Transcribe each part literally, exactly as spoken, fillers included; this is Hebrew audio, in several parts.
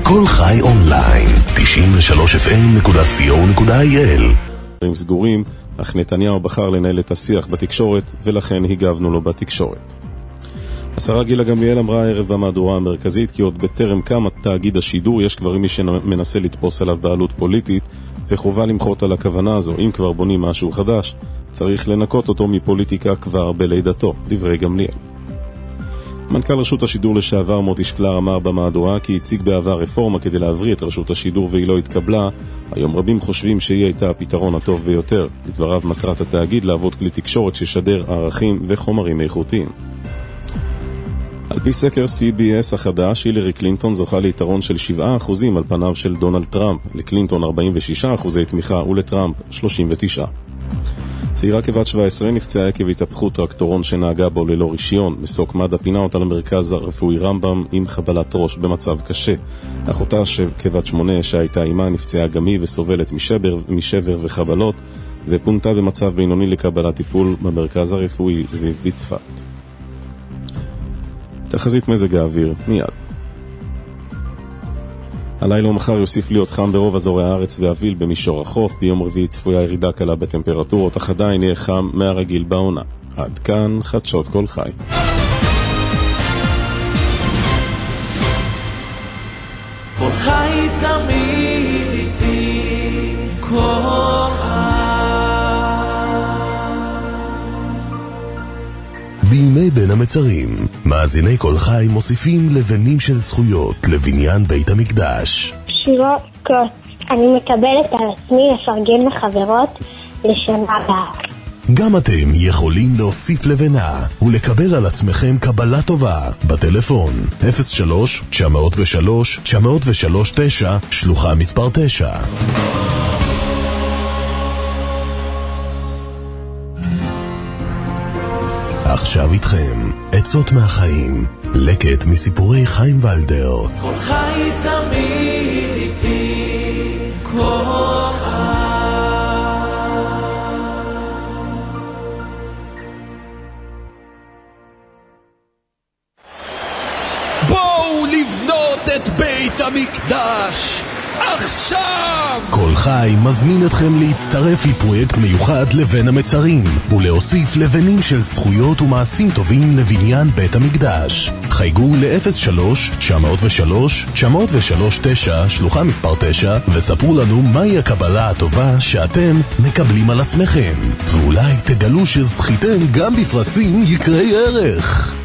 כל חי אונליין, תשעים ושלוש אף אם נקודה סי או נקודה איי אל. הם סגורים, אך נתניהו בחר לנהל את השיח בתקשורת, ולכן הגבנו לו בתקשורת. השרה גילה גמליאל אמרה הערב במהדורה המרכזית כי עוד בטרם קם תאגיד השידור יש כבר מי שמנסה לתפוס עליו בעלות פוליטית, וחובה למחות על הכוונה הזו. אם כבר בונים משהו חדש, צריך לנקות אותו מפוליטיקה כבר בלידתו, דברי גמליאל. מנכ"ל רשות השידור לשעבר מוטי שקלר אמר במהדורה כי הציג בעבר רפורמה כדי להבריא את רשות השידור והיא לא התקבלה. היום רבים חושבים שהיא הייתה הפתרון הטוב ביותר. לדבריו מטרת התאגיד לעבוד כלי תקשורת ששדר ערכים וחומרים איכותיים. על פי סקר סי בי אס החדש, הילרי קלינטון זוכה ליתרון של שבעה אחוזים על פניו של דונלד טראמפ, לקלינטון ארבעים ושישה אחוזי תמיכה ולטראמפ שלושים ותשעה. צעירה כבת שבע עשרה נפצעה עקב התהפכות טרקטורון שנהגה בו ללא רישיון. מסוק מד"א פינה אותה למרכז הרפואי רמב"ם עם חבלת ראש במצב קשה. אחותה כבת שמונה שהייתה אימה נפצעה גם היא וסובלת משבר, משבר וחבלות, ופונתה במצב בינוני לקבלת טיפול במרכז הרפואי זיו בצפת. תחזית מזג האוויר מיד. הלילה ומחר יוסיף להיות חם ברוב אזורי הארץ ואביל במישור החוף. ביום רביעי צפויה ירידה קלה בטמפרטורות, אך עדיין יהיה חם מהרגיל בעונה. עד כאן חדשות כל חי. כל חי תמיד איתי, כל חי. בימי בין המצרים, מאזיני כל חי מוסיפים לבנים של זכויות לבניין בית המקדש. שירות קוץ, אני מקבלת על עצמי לפרגן לחברות לשנה הבאה. גם אתם יכולים להוסיף לבנה ולקבל על עצמכם קבלה טובה בטלפון אפס שלוש תשע אפס שלוש תשע אפס שלוש תשע שלוחה מספר תשע. עכשיו איתכם עצות מהחיים, לקט מסיפורי חיים ולדר. כל חי תמיד איתי, כל חי. בואו לבנות את בית המקדש עכשיו! כל חי מזמין אתכם להצטרף לפרויקט מיוחד לבין המצרים ולהוסיף לבנים של זכויות ומעשים טובים לבניין בית המקדש. חייגו ל-אפס שלוש תשע אפס שלוש תשע אפס שלוש תשע שלוחה מספר תשע וספרו לנו מהי הקבלה הטובה שאתם מקבלים על עצמכם, ואולי תגלו שזכיתם גם בפרסים יקרי ערך.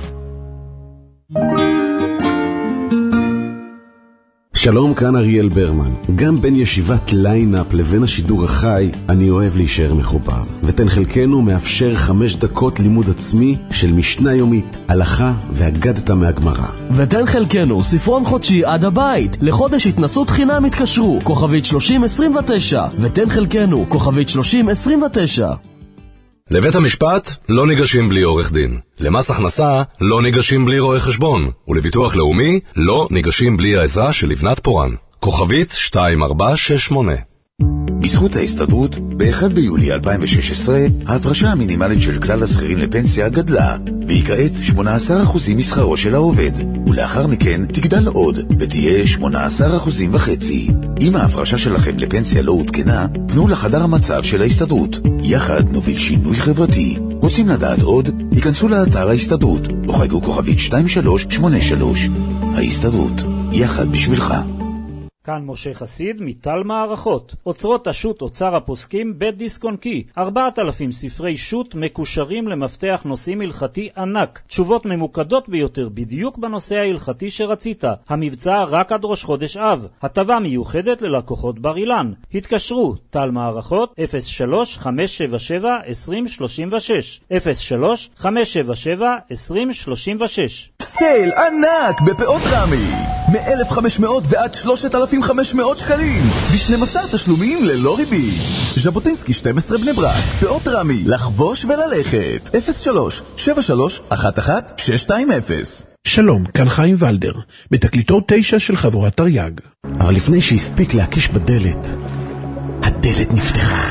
שלום, כאן אריאל ברמן. גם בין ישיבת ליינאפ לבין השידור החי אני אוהב להישאר מחובר. ותן חלקנו מאפשר חמש דקות לימוד עצמי של משנה יומית, הלכה והגדת מהגמרא. ותן חלקנו ספרון חודשי עד הבית. לחודש התנסות חינם התקשרו כוכבית שלושים עשרים ותשע. ותן חלקנו כוכבית שלושים עשרים ותשע. לבית המשפט לא ניגשים בלי עורך דין. למס הכנסה לא ניגשים בלי רואה חשבון. ולביטוח לאומי לא ניגשים בלי העזרה של לבנת פורן. כוכבית שתיים ארבע שש שמונה. בזכות ההסתדרות, ב-אחד ביולי אלפיים ושש עשרה, ההפרשה המינימלית של כלל השכירים לפנסיה גדלה, והיא כעת שמונה עשר אחוזים משכרו של העובד, ולאחר מכן תגדל עוד, ותהיה שמונה עשר אחוזים וחצי. אם ההפרשה שלכם לפנסיה לא עודכנה, פנו לחדר המצב של ההסתדרות. יחד נוביל שינוי חברתי. רוצים לדעת עוד? היכנסו לאתר ההסתדרות, או חייגו כוכבית שתיים שלוש שמונה שלוש. ההסתדרות, יחד בשבילך. כאן משה חסיד מטל מערכות. אוצרות השו"ת אוצר הפוסקים בית דיסק-און-קי. ארבעת אלפים ספרי שו"ת מקושרים למפתח נושאים הלכתי ענק. תשובות ממוקדות ביותר בדיוק בנושא ההלכתי שרצית. המבצע רק עד ראש חודש אב. הטבה מיוחדת ללקוחות בר אילן. התקשרו טל מערכות אפס שלוש חמש שבע שבע עשרים שלושים ושש אפס שלוש חמש שבע שבע עשרים שלושים ושש. סייל ענק בפאות רמי מ-אלף וחמש מאות ועד שלושת אלפים וחמש מאות שקלים ב-שנים עשר תשלומים ללא ריבית. ז'בוטינסקי שתים עשרה בני ברק, פאות רמי, לחבוש וללכת. אפס שלוש שבע שלוש אחת אחת שש שתיים אפס. שלום, כאן חיים ולדר, בתקליטור תשע של חבורת תרי"ג. אבל לפני שהספיק להקיש בדלת, הדלת נפתחה.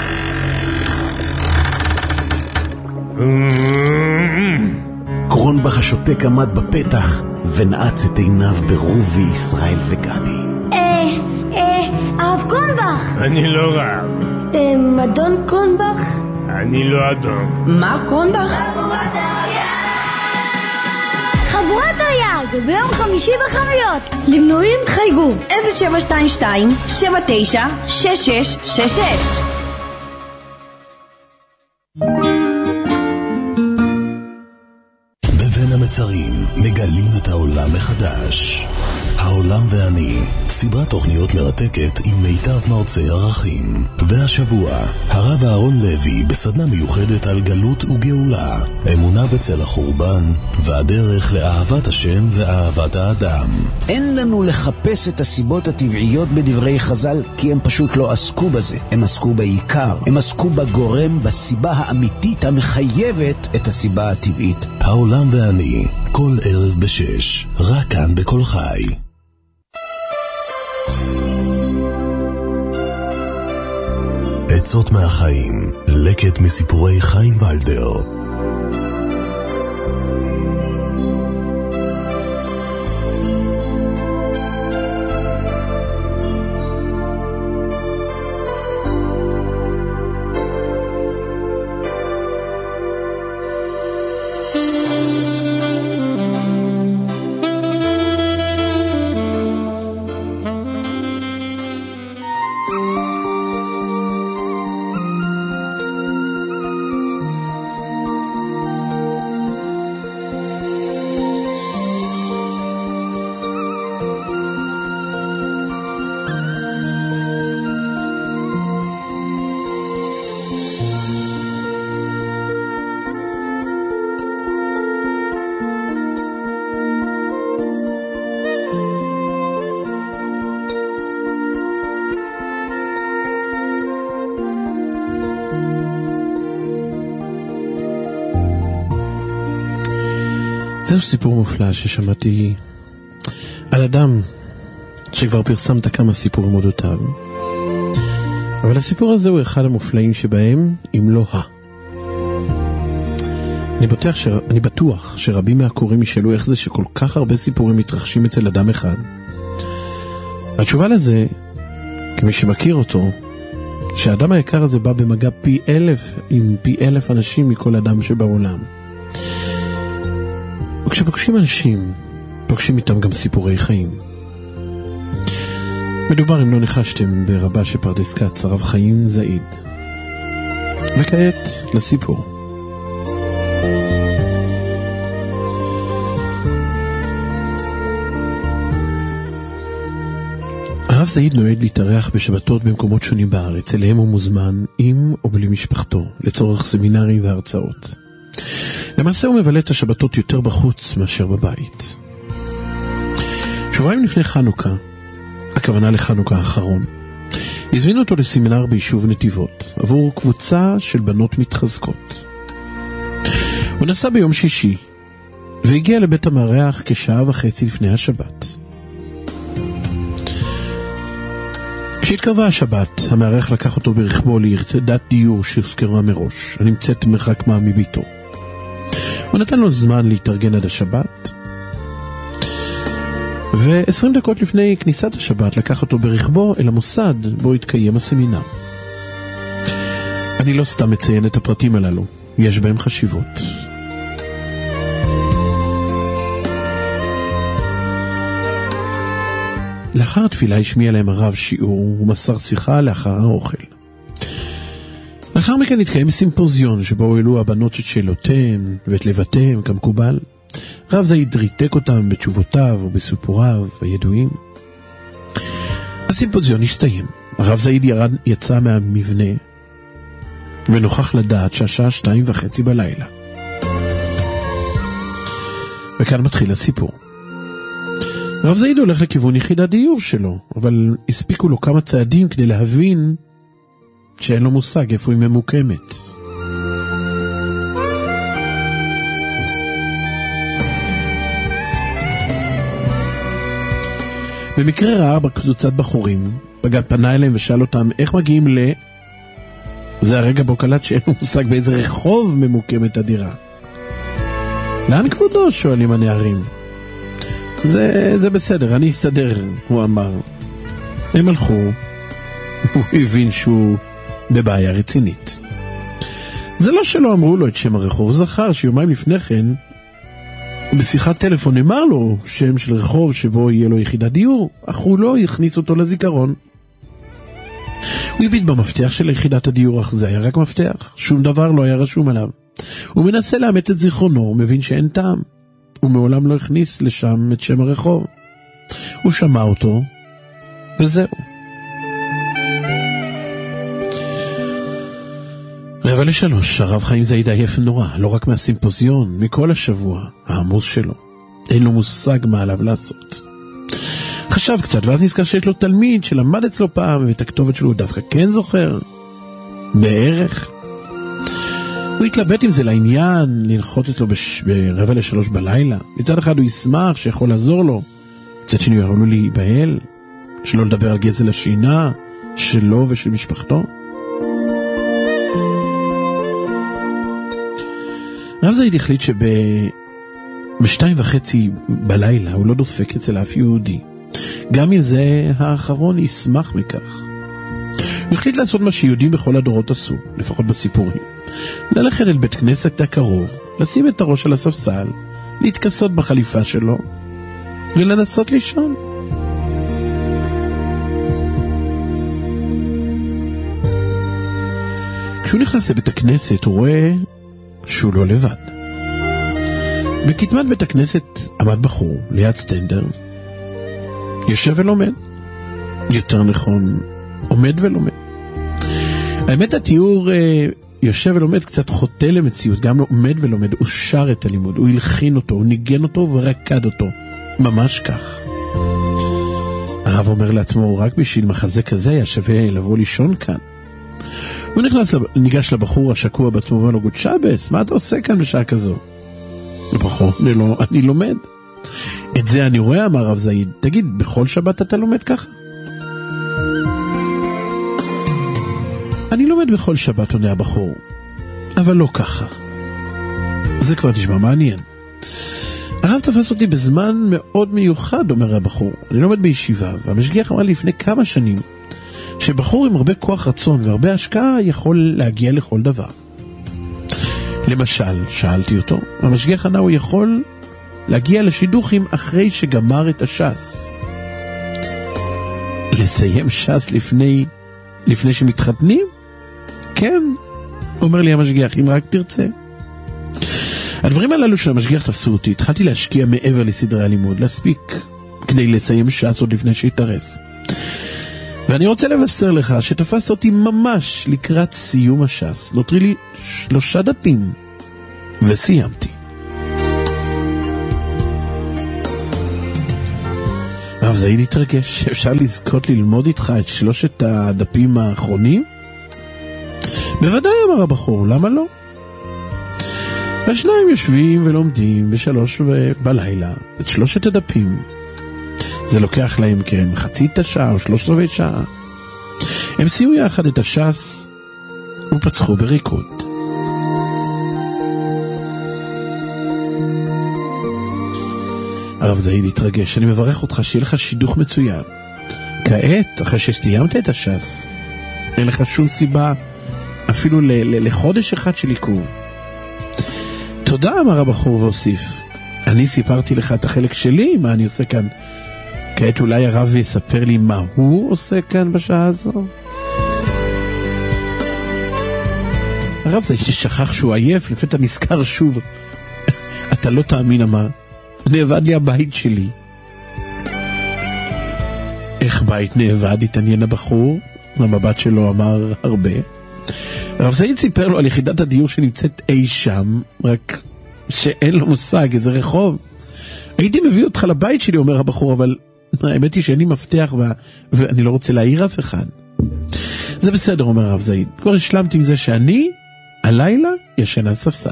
קרונבך השותק עמד בפתח ונעץ את עיניו ברובי ישראל וגדי. אני לא רב. אדון קרונבך? אני לא אדון. מה קרונבך? חבורת תרי"ג ביום חמישי בחנויות. למנויים חייגו אפס שבע שתיים שתיים שבע תשע שש שש שש שש. בבין המצרים מגלים את העולם מחדש. העולם ואני, סדרת תוכניות מרתקת עם מיטב מרצי ערכים. והשבוע, הרב אהרון לוי בסדנה מיוחדת על גלות וגאולה, אמונה בצל החורבן, והדרך לאהבת השם ואהבת האדם. אין לנו לחפש את הסיבות הטבעיות בדברי חז"ל, כי הם פשוט לא עסקו בזה. הם עסקו בעיקר, הם עסקו בגורם, בסיבה האמיתית המחייבת את הסיבה הטבעית. העולם ואני, כל ערב בשש, רק כאן בכל חי. עצות מהחיים, לקט מסיפורי חיים ולדר. זהו סיפור מופלא ששמעתי על אדם שכבר פרסמת כמה סיפורים אודותיו, אבל הסיפור הזה הוא אחד המופלאים שבהם, אם לא ה. אני בטוח, ש... אני בטוח שרבים מהקוראים ישאלו איך זה שכל כך הרבה סיפורים מתרחשים אצל אדם אחד. התשובה לזה, כמי שמכיר אותו, שהאדם היקר הזה בא במגע פי אלף עם פי אלף אנשים מכל אדם שבעולם. וכשפוגשים אנשים, פוגשים איתם גם סיפורי חיים. מדובר, אם לא ניחשתם, ברבה שפרדס כץ, הרב חיים זעיד. וכעת לסיפור. הרב זעיד נועד להתארח בשבתות במקומות שונים בארץ, אליהם הוא מוזמן עם או בלי משפחתו, לצורך סמינרים והרצאות. למעשה הוא מבלה את השבתות יותר בחוץ מאשר בבית. שבועיים לפני חנוכה, הכוונה לחנוכה האחרון, הזמינו אותו לסמינר ביישוב נתיבות, עבור קבוצה של בנות מתחזקות. הוא נסע ביום שישי, והגיע לבית המארח כשעה וחצי לפני השבת. כשהתקרבה השבת, המארח לקח אותו ברכבו ליחידת דיור שהוזכרה מראש, הנמצאת מרחק מה מביתו. הוא נתן לו זמן להתארגן עד השבת, ו-עשרים דקות לפני כניסת השבת לקח אותו ברכבו אל המוסד בו התקיים הסמינר. אני לא סתם מציין את הפרטים הללו, יש בהם חשיבות. לאחר התפילה השמיע להם הרב שיעור ומסר שיחה לאחר האוכל. לאחר מכן התקיים סימפוזיון שבו העלו הבנות את שאלותיהם ואת לבטיהם כמקובל. רב זעיד ריתק אותם בתשובותיו ובסיפוריו הידועים. הסימפוזיון הסתיים. הרב זעיד ירד, יצא מהמבנה ונוכח לדעת שהשעה שתיים וחצי בלילה. וכאן מתחיל הסיפור. רב זעיד הולך לכיוון יחידת דיור שלו, אבל הספיקו לו כמה צעדים כדי להבין שאין לו מושג איפה היא ממוקמת. במקרה ראה בקבוצת בחורים, בגד פנה אליהם ושאל אותם איך מגיעים ל... זה הרגע בו קלט שאין לו מושג באיזה רחוב ממוקמת הדירה. לאן כבודו? שואלים הנערים. זה, זה בסדר, אני אסתדר, הוא אמר. הם הלכו, הוא הבין שהוא בבעיה רצינית. זה לא שלא אמרו לו את שם הרחוב, הוא זכר שיומיים לפני כן, בשיחת טלפון אמר לו שם של רחוב שבו יהיה לו יחידת דיור, אך הוא לא הכניס אותו לזיכרון. הוא הביט במפתח של יחידת הדיור, אך זה היה רק מפתח, שום דבר לא היה רשום עליו. הוא מנסה לאמץ את זיכרונו, הוא מבין שאין טעם. הוא מעולם לא הכניס לשם את שם הרחוב. הוא שמע אותו, וזהו. רבע לשלוש, הרב חיים זעיד עייף נורא, לא רק מהסימפוזיון, מכל השבוע העמוס שלו. אין לו מושג מה עליו לעשות. חשב קצת, ואז נזכר שיש לו תלמיד שלמד אצלו פעם, ואת הכתובת שלו הוא דווקא כן זוכר. בערך. הוא התלבט עם זה לעניין, לנחות אצלו בש... ברבע לשלוש בלילה. מצד אחד הוא ישמח שיכול לעזור לו. מצד שני הוא יכול לו להיבהל, שלא לדבר על גזל השינה שלו ושל משפחתו. רב זעיד החליט שבשתיים וחצי בלילה הוא לא דופק אצל אף יהודי. גם אם זה האחרון ישמח מכך. הוא החליט לעשות מה שיהודים בכל הדורות עשו, לפחות בסיפורים. ללכת אל בית כנסת הקרוב, לשים את הראש על הספסל, להתכסות בחליפה שלו, ולנסות לישון. כשהוא נכנס לבית הכנסת, הוא רואה שהוא לא לבד. בקדמת בית הכנסת עמד בחור ליד סטנדר, יושב ולומד. יותר נכון, עומד ולומד. האמת, התיאור אה, יושב ולומד קצת חוטא למציאות, גם לא עומד ולומד, הוא שר את הלימוד, הוא הלחין אותו, הוא ניגן אותו ורקד אותו, ממש כך. הרב אומר לעצמו, רק בשביל מחזה כזה היה שווה לבוא לישון כאן. הוא נכנס, ניגש לבחור השקוע בעצמו, ואומר לו, גוד שבס, מה אתה עושה כאן בשעה כזו? לבחור, אני, לא, אני לומד. את זה אני רואה, אמר רב זעיד. תגיד, בכל שבת אתה לומד ככה? אני לומד בכל שבת, עונה הבחור, אבל לא ככה. זה כבר נשמע מעניין. הרב תפס אותי בזמן מאוד מיוחד, אומר הבחור. אני לומד בישיבה, והמשגיח אמר לי לפני כמה שנים, שבחור עם הרבה כוח רצון והרבה השקעה יכול להגיע לכל דבר. למשל, שאלתי אותו, המשגיח ענה, הוא יכול להגיע לשידוכים אחרי שגמר את הש"ס. לסיים ש"ס לפני, לפני שמתחתנים? כן, אומר לי המשגיח, אם רק תרצה. הדברים הללו של המשגיח תפסו אותי, התחלתי להשקיע מעבר לסדרי הלימוד, להספיק כדי לסיים ש"ס עוד לפני שיתרס. ואני רוצה לבשר לך שתפסת אותי ממש לקראת סיום הש"ס. נותרי לי שלושה דפים, וסיימתי. רב זעיד התרגש, אפשר לזכות ללמוד איתך את שלושת הדפים האחרונים? בוודאי, אמר הבחור, למה לא? השניים יושבים ולומדים בשלוש בלילה את שלושת הדפים. זה לוקח להם כן חצית השעה או שלושת רבעי שעה. הם סיימו יחד את הש"ס ופצחו בריקוד. הרב זעיד התרגש, אני מברך אותך שיהיה לך שידוך מצוין. כעת, אחרי שסיימת את הש"ס, אין לך שום סיבה אפילו ל- ל- לחודש אחד של עיכוב. תודה, אמר הבחור והוסיף, אני סיפרתי לך את החלק שלי, מה אני עושה כאן. כעת אולי הרב יספר לי מה הוא עושה כאן בשעה הזו. הרב זה ששכח שהוא עייף, לפתע נזכר שוב. אתה לא תאמין, אמר, נאבד לי הבית שלי. איך בית נאבד? התעניין הבחור, המבט שלו אמר הרבה. הרב זעיד סיפר לו על יחידת הדיור שנמצאת אי שם, רק שאין לו מושג, איזה רחוב. הייתי מביא אותך לבית שלי, אומר הבחור, אבל האמת היא שאין לי מפתח ו... ואני לא רוצה להעיר אף אחד. זה בסדר, אומר הרב זעיד. כבר השלמתי עם זה שאני, הלילה, ישן על ספסל.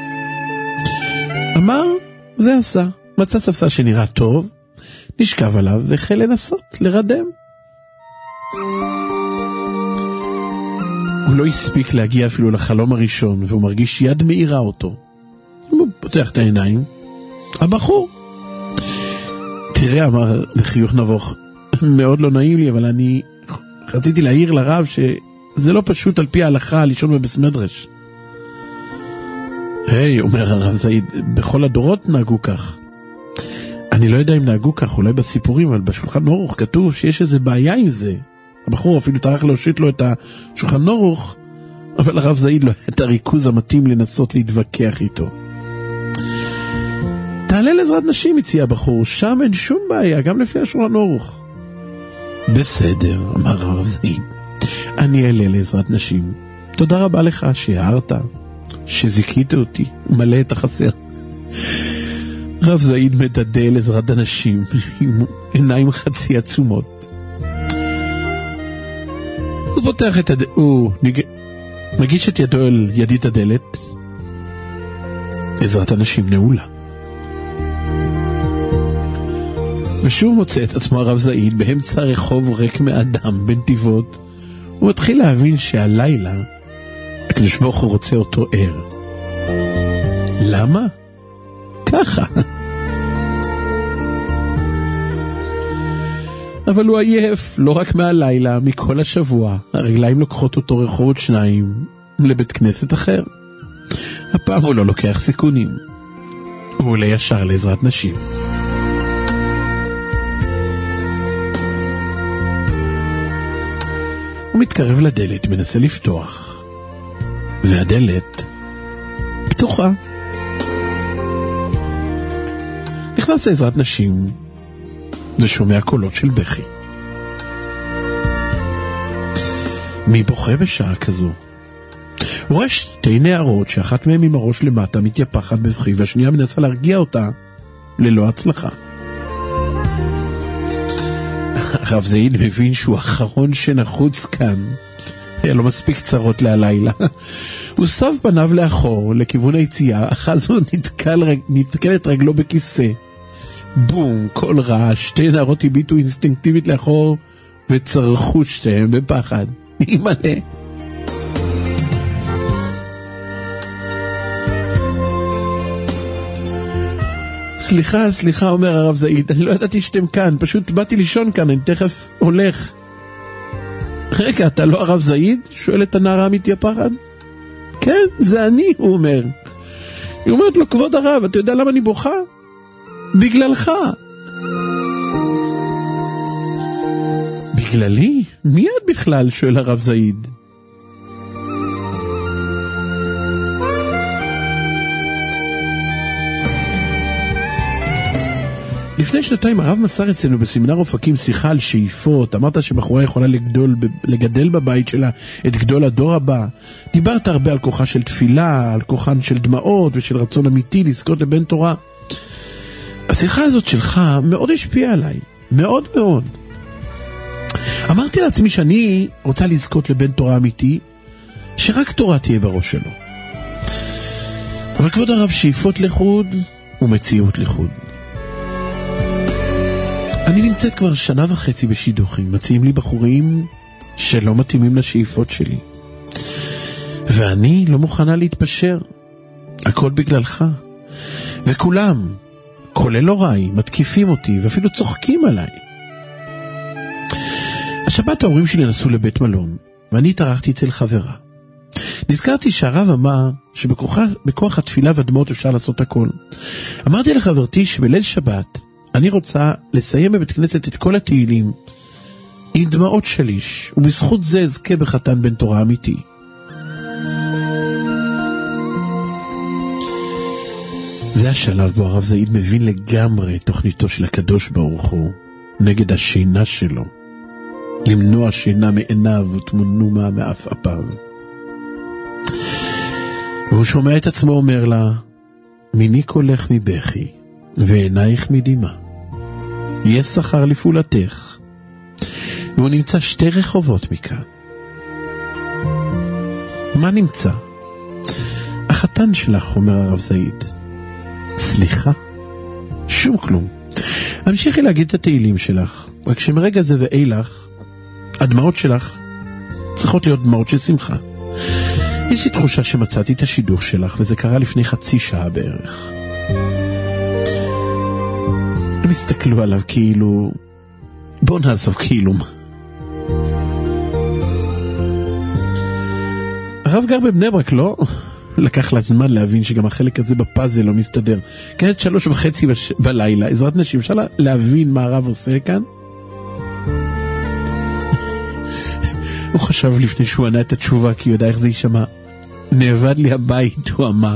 אמר ועשה. מצא ספסל שנראה טוב, נשכב עליו והחל לנסות לרדם. הוא לא הספיק להגיע אפילו לחלום הראשון, והוא מרגיש יד מאירה אותו. הוא פותח את העיניים. הבחור. תראה, אמר בחיוך נבוך, מאוד לא נעים לי, אבל אני רציתי להעיר לרב שזה לא פשוט על פי ההלכה לישון בבית מדרש. היי, אומר הרב זעיד, בכל הדורות נהגו כך. אני לא יודע אם נהגו כך, אולי בסיפורים, אבל בשולחן אורוך כתוב שיש איזה בעיה עם זה. הבחור אפילו טרח להושיט לו את השולחן אורוך, אבל הרב זעיד לא היה את הריכוז המתאים לנסות להתווכח איתו. תעלה לעזרת נשים, הציע הבחור, שם אין שום בעיה, גם לפי השולחן אורוך. בסדר, אמר הרב זעיד, אני אעלה לעזרת נשים. תודה רבה לך שהערת, שזיקית אותי, מלא את החסר. רב זעיד מדדה לעזרת הנשים, עם עיניים חצי עצומות. הוא פותח את הדלת, הוא נג... מגיש את ידו אל ידית הדלת. עזרת הנשים נעולה. ושוב מוצא את עצמו הרב זעיד באמצע רחוב ריק מאדם בנתיבות. הוא מתחיל להבין שהלילה הקדוש ברוך הוא רוצה אותו ער. למה? ככה. אבל הוא עייף, לא רק מהלילה, מכל השבוע. הרגליים לוקחות אותו רחובות שניים לבית כנסת אחר. הפעם הוא לא לוקח סיכונים. הוא עולה ישר לעזרת נשים. הוא מתקרב לדלת, מנסה לפתוח. והדלת פתוחה. נכנס לעזרת נשים ושומע קולות של בכי. מי בוכה בשעה כזו? הוא רואה שתי נערות שאחת מהן עם הראש למטה מתייפחת בבכי והשנייה מנסה להרגיע אותה ללא הצלחה. הרב זעיד מבין שהוא האחרון שנחוץ כאן. היה לו מספיק צרות להלילה. הוא סב פניו לאחור לכיוון היציאה, אחז הוא נתקל, נתקל את רגלו בכיסא. בום, כל רעש, שתי נערות הביטו אינסטינקטיבית לאחור וצרחו שתיהם בפחד. מלא. סליחה, סליחה, אומר הרב זעיד, אני לא ידעתי שאתם כאן, פשוט באתי לישון כאן, אני תכף הולך. רגע, אתה לא הרב זעיד? שואל את הנערה מתייפחת. כן, זה אני, הוא אומר. היא אומרת לו, כבוד הרב, אתה יודע למה אני בוכה? בגללך. בגללי? מי את בכלל? שואל הרב זעיד. לפני שנתיים הרב מסר אצלנו בסמינר אופקים שיחה על שאיפות. אמרת שבחורה יכולה לגדול, לגדל בבית שלה את גדול הדור הבא. דיברת הרבה על כוחה של תפילה, על כוחן של דמעות ושל רצון אמיתי לזכות לבן תורה. השיחה הזאת שלך מאוד השפיעה עליי, מאוד מאוד. אמרתי לעצמי שאני רוצה לזכות לבן תורה אמיתי, שרק תורה תהיה בראש שלו. אבל כבוד הרב, שאיפות לחוד ומציאות לחוד. אני נמצאת כבר שנה וחצי בשידוכים, מציעים לי בחורים שלא מתאימים לשאיפות שלי. ואני לא מוכנה להתפשר. הכל בגללך. וכולם, כולל הוריי, מתקיפים אותי ואפילו צוחקים עליי. השבת ההורים שלי נסעו לבית מלון, ואני התארחתי אצל חברה. נזכרתי שהרב אמר שבכוח התפילה והדמעות אפשר לעשות הכל. אמרתי לחברתי שבליל שבת אני רוצה לסיים בבית כנסת את כל התהילים עם דמעות שליש, ובזכות זה אזכה בחתן בן תורה אמיתי. זה השלב בו הרב זעיד מבין לגמרי תוכניתו של הקדוש ברוך הוא נגד השינה שלו, למנוע שינה מעיניו ותמונומה מאף אפיו. והוא שומע את עצמו אומר לה, מיני קולך מבכי ועינייך מדימה, יש שכר לפעולתך. והוא נמצא שתי רחובות מכאן. מה נמצא? החתן שלך, אומר הרב זעיד. סליחה? שום כלום. המשיכי להגיד את התהילים שלך, רק שמרגע זה ואילך הדמעות שלך צריכות להיות דמעות של שמחה. יש לי תחושה שמצאתי את השידוך שלך, וזה קרה לפני חצי שעה בערך. הם הסתכלו עליו כאילו, בוא נעזוב כאילו מה. הרב גר בבני ברק, לא? לקח לה זמן להבין שגם החלק הזה בפאזל לא מסתדר. כעת שלוש וחצי בש... בלילה, עזרת נשים, אפשר להבין מה הרב עושה כאן? הוא חשב לפני שהוא ענה את התשובה, כי הוא יודע איך זה יישמע. נאבד לי הבית, הוא אמר.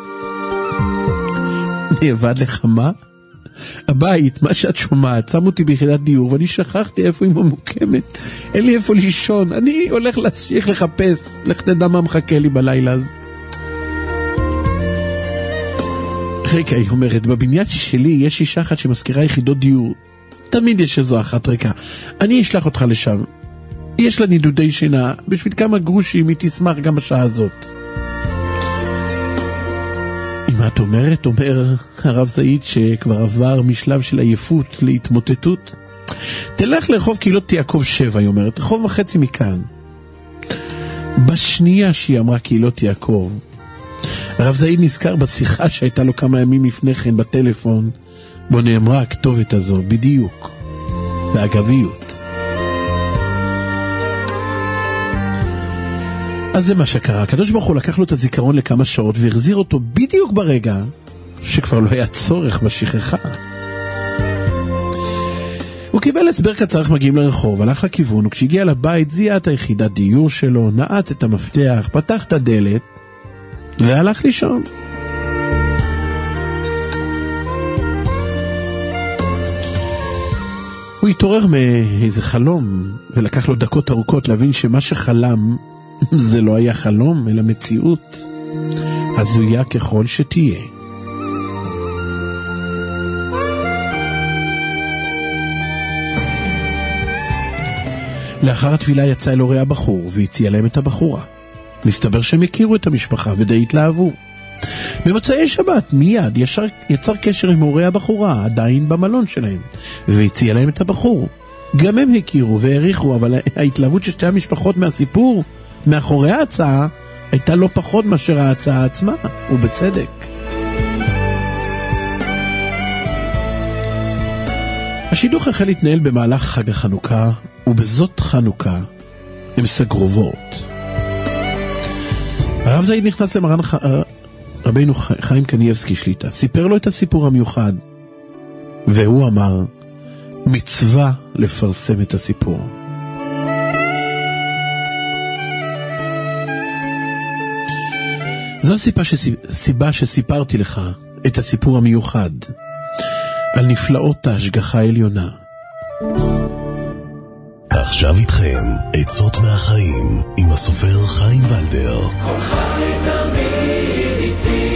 נאבד לך מה? הבית, מה שאת שומעת, שם אותי ביחידת דיור, ואני שכחתי איפה היא ממוקמת. אין לי איפה לישון, אני הולך להמשיך לחפש, לך תדע מה מחכה לי בלילה הזה. רגע, היא אומרת, בבניין שלי יש אישה אחת שמזכירה יחידות דיור. תמיד יש איזו אחת ריקה. אני אשלח אותך לשם. יש לה נידודי שינה, בשביל כמה גרושים היא תשמח גם בשעה הזאת. אם את אומרת, אומר הרב זעיד שכבר עבר משלב של עייפות להתמוטטות, תלך לרחוב קהילות יעקב שבע, היא אומרת, רחוב וחצי מכאן. בשנייה שהיא אמרה קהילות יעקב, הרב זעיד נזכר בשיחה שהייתה לו כמה ימים לפני כן בטלפון, בו נאמרה הכתובת הזו, בדיוק, באגביות. אז זה מה שקרה, הקדוש ברוך הוא לקח לו את הזיכרון לכמה שעות והחזיר אותו בדיוק ברגע שכבר לא היה צורך בשכחה. הוא קיבל הסבר קצר איך מגיעים לרחוב, הלך לכיוון, וכשהגיע לבית זיהה את היחידת דיור שלו, נעץ את המפתח, פתח את הדלת והלך לישון. הוא התעורר מאיזה חלום ולקח לו דקות ארוכות להבין שמה שחלם זה לא היה חלום, אלא מציאות הזויה ככל שתהיה. לאחר התפילה יצא אל הורי הבחור והציע להם את הבחורה. מסתבר שהם הכירו את המשפחה ודי התלהבו. במוצאי שבת מיד ישר, יצר קשר עם הורי הבחורה עדיין במלון שלהם והציע להם את הבחור. גם הם הכירו והעריכו, אבל ההתלהבות של שתי המשפחות מהסיפור מאחורי ההצעה הייתה לא פחות מאשר ההצעה עצמה, ובצדק. השידוך החל להתנהל במהלך חג החנוכה, ובזאת חנוכה הם סגרו וורט. הרב זעיד נכנס למרן ח... רבינו חיים קניאבסקי שליטה, סיפר לו את הסיפור המיוחד, והוא אמר, מצווה לפרסם את הסיפור. זו הסיבה, שסיפ... סיבה שסיפרתי לך את הסיפור המיוחד על נפלאות ההשגחה העליונה. עכשיו איתכם עצות מהחיים עם הסופר חיים ולדר. כל חי תמיד איתי.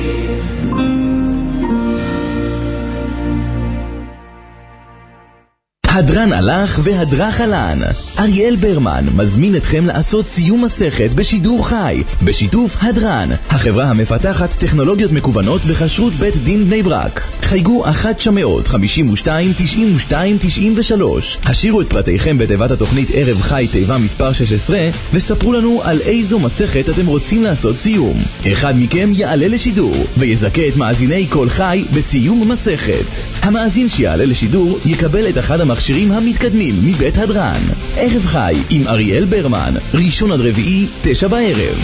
הדרן הלך והדרך עלן. אריאל ברמן מזמין אתכם לעשות סיום מסכת בשידור חי, בשיתוף הדרן, החברה המפתחת טכנולוגיות מקוונות בכשרות בית דין בני ברק. חייגו אחת שמאות חמישים ושתיים תשעים ושתיים תשעים ושלוש. השאירו את פרטיכם בתיבת התוכנית ערב חי תיבה מספר שש עשרה, וספרו לנו על איזו מסכת אתם רוצים לעשות סיום. אחד מכם יעלה לשידור ויזכה את מאזיני כל חי בסיום מסכת. המאזין שיעלה לשידור יקבל את אחד המכשירים המתקדמים מבית הדרן. ערב חי עם אריאל ברמן, ראשון עד רביעי, תשע בערב.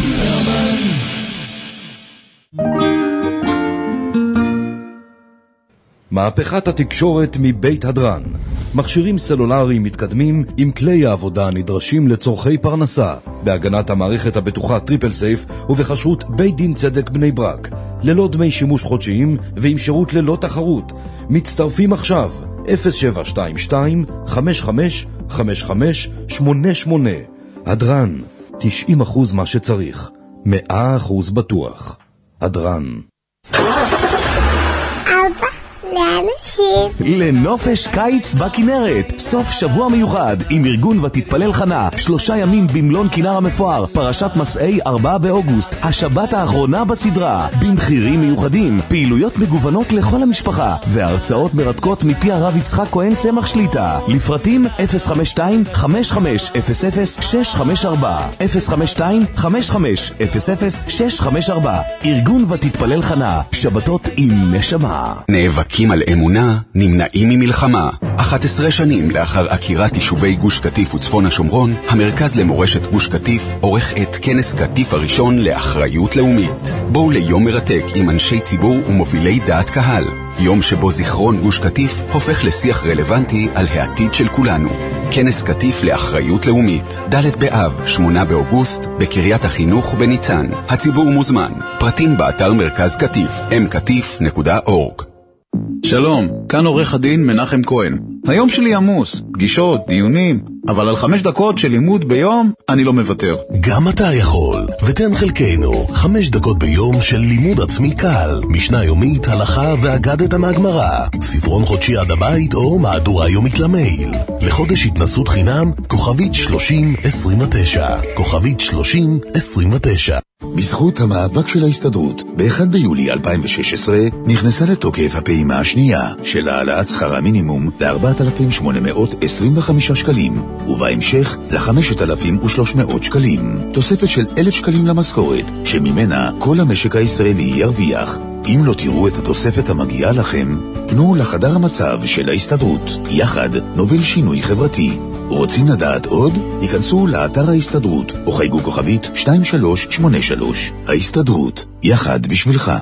מהפכת התקשורת מבית הדרן. מכשירים סלולריים מתקדמים עם כלי העבודה הנדרשים לצורכי פרנסה, בהגנת המערכת הבטוחה טריפל סייף ובחשרות בית דין צדק בני ברק, ללא דמי שימוש חודשיים ועם שירות ללא תחרות. מצטרפים עכשיו אפס שבע שתיים שתיים חמש חמש חמש חמש שמונה שמונה. הדרן, תשעים אחוז מה שצריך, מאה אחוז בטוח. הדרן. אבא, לאנשים. לנופש קיץ בכנרת, סוף שבוע מיוחד עם ארגון ותתפלל חנה, שלושה ימים במלון כנר המפואר, פרשת מסעי ארבעה באוגוסט, השבת האחרונה בסדרה, במחירים מיוחדים, פעילויות מגוונות לכל המשפחה, והרצאות מרתקות מפי הרב יצחק כהן צמח שליטה. לפרטים אפס חמש שתיים חמש חמש אפס אפס שש חמש ארבע אפס חמש שתיים חמש חמש אפס אפס שש חמש ארבע. ארגון ותתפלל חנה, שבתות עם נשמה. נאבקים על אמונה המדינה נמנעים ממלחמה. אחת עשרה שנים לאחר עקירת יישובי גוש קטיף וצפון השומרון, המרכז למורשת גוש קטיף עורך את כנס קטיף הראשון לאחריות לאומית. בואו ליום מרתק עם אנשי ציבור ומובילי דעת קהל. יום שבו זיכרון גוש קטיף הופך לשיח רלוונטי על העתיד של כולנו. כנס קטיף לאחריות לאומית, ד' באב, שמונה באוגוסט, בקריית החינוך בניצן. הציבור מוזמן. פרטים באתר מרכז קטיף, אם קטיף נקודה אורג. שלום, כאן עורך הדין מנחם כהן. היום שלי עמוס, פגישות, דיונים, אבל על חמש דקות של לימוד ביום אני לא מוותר. גם אתה יכול, ותן חלקנו חמש דקות ביום של לימוד עצמי קל, משנה יומית, הלכה ואגדת מהגמרא, ספרון חודשי עד הבית או מהדורה יומית למייל. לחודש התנסות חינם, כוכבית שלושים עשרים ותשע, כוכבית שלושים עשרים ותשע. בזכות המאבק של ההסתדרות, ב-אחד ביולי אלפיים ושש עשרה נכנסה לתוקף הפעימה השנייה של העלאת שכר המינימום ל-ארבעת אלפים שמונה מאות עשרים וחמישה שקלים, ובהמשך ל-חמשת אלפים ושלוש מאות שקלים. תוספת של אלף שקלים למשכורת, שממנה כל המשק הישראלי ירוויח. אם לא תראו את התוספת המגיעה לכם, פנו לחדר המצב של ההסתדרות. יחד נוביל שינוי חברתי. רוצים לדעת עוד? ייכנסו לאתר ההסתדרות או חייגו כוכבית שתיים שלוש שמונה שלוש. ההסתדרות, יחד בשבילך.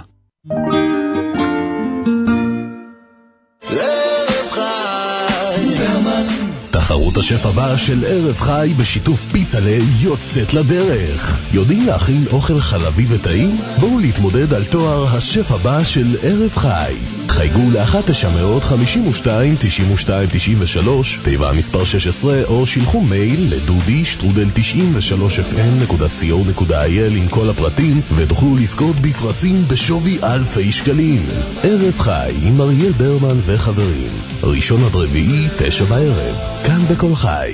תחרות השף הבא של ערב חי בשיתוף פיצלה יוצאת לדרך. יודעים להכין אוכל חלבי וטעים? בואו להתמודד על תואר השף הבא של ערב חי. חייגו ל-אחת תשע חמש שתיים תשעים ושתיים תשעים ושלוש, תיבה מספר שש עשרה, או שילחו מייל לדודי שטרודל תשעים ושלוש אף אם נקודה סי או נקודה איי אל עם כל הפרטים, ותוכלו לזכות בפרסים בשווי אלפי שקלים. ערב חי עם אריאל ברמן וחברים, ראשון עד רביעי, תשע בערב, כאן בכל חי.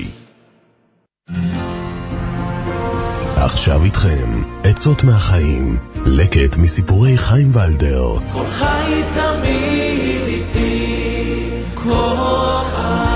עכשיו איתכם עצות מהחיים, לקט מסיפורי חיים ולדר. כל חי תמיד איתי, כל חי.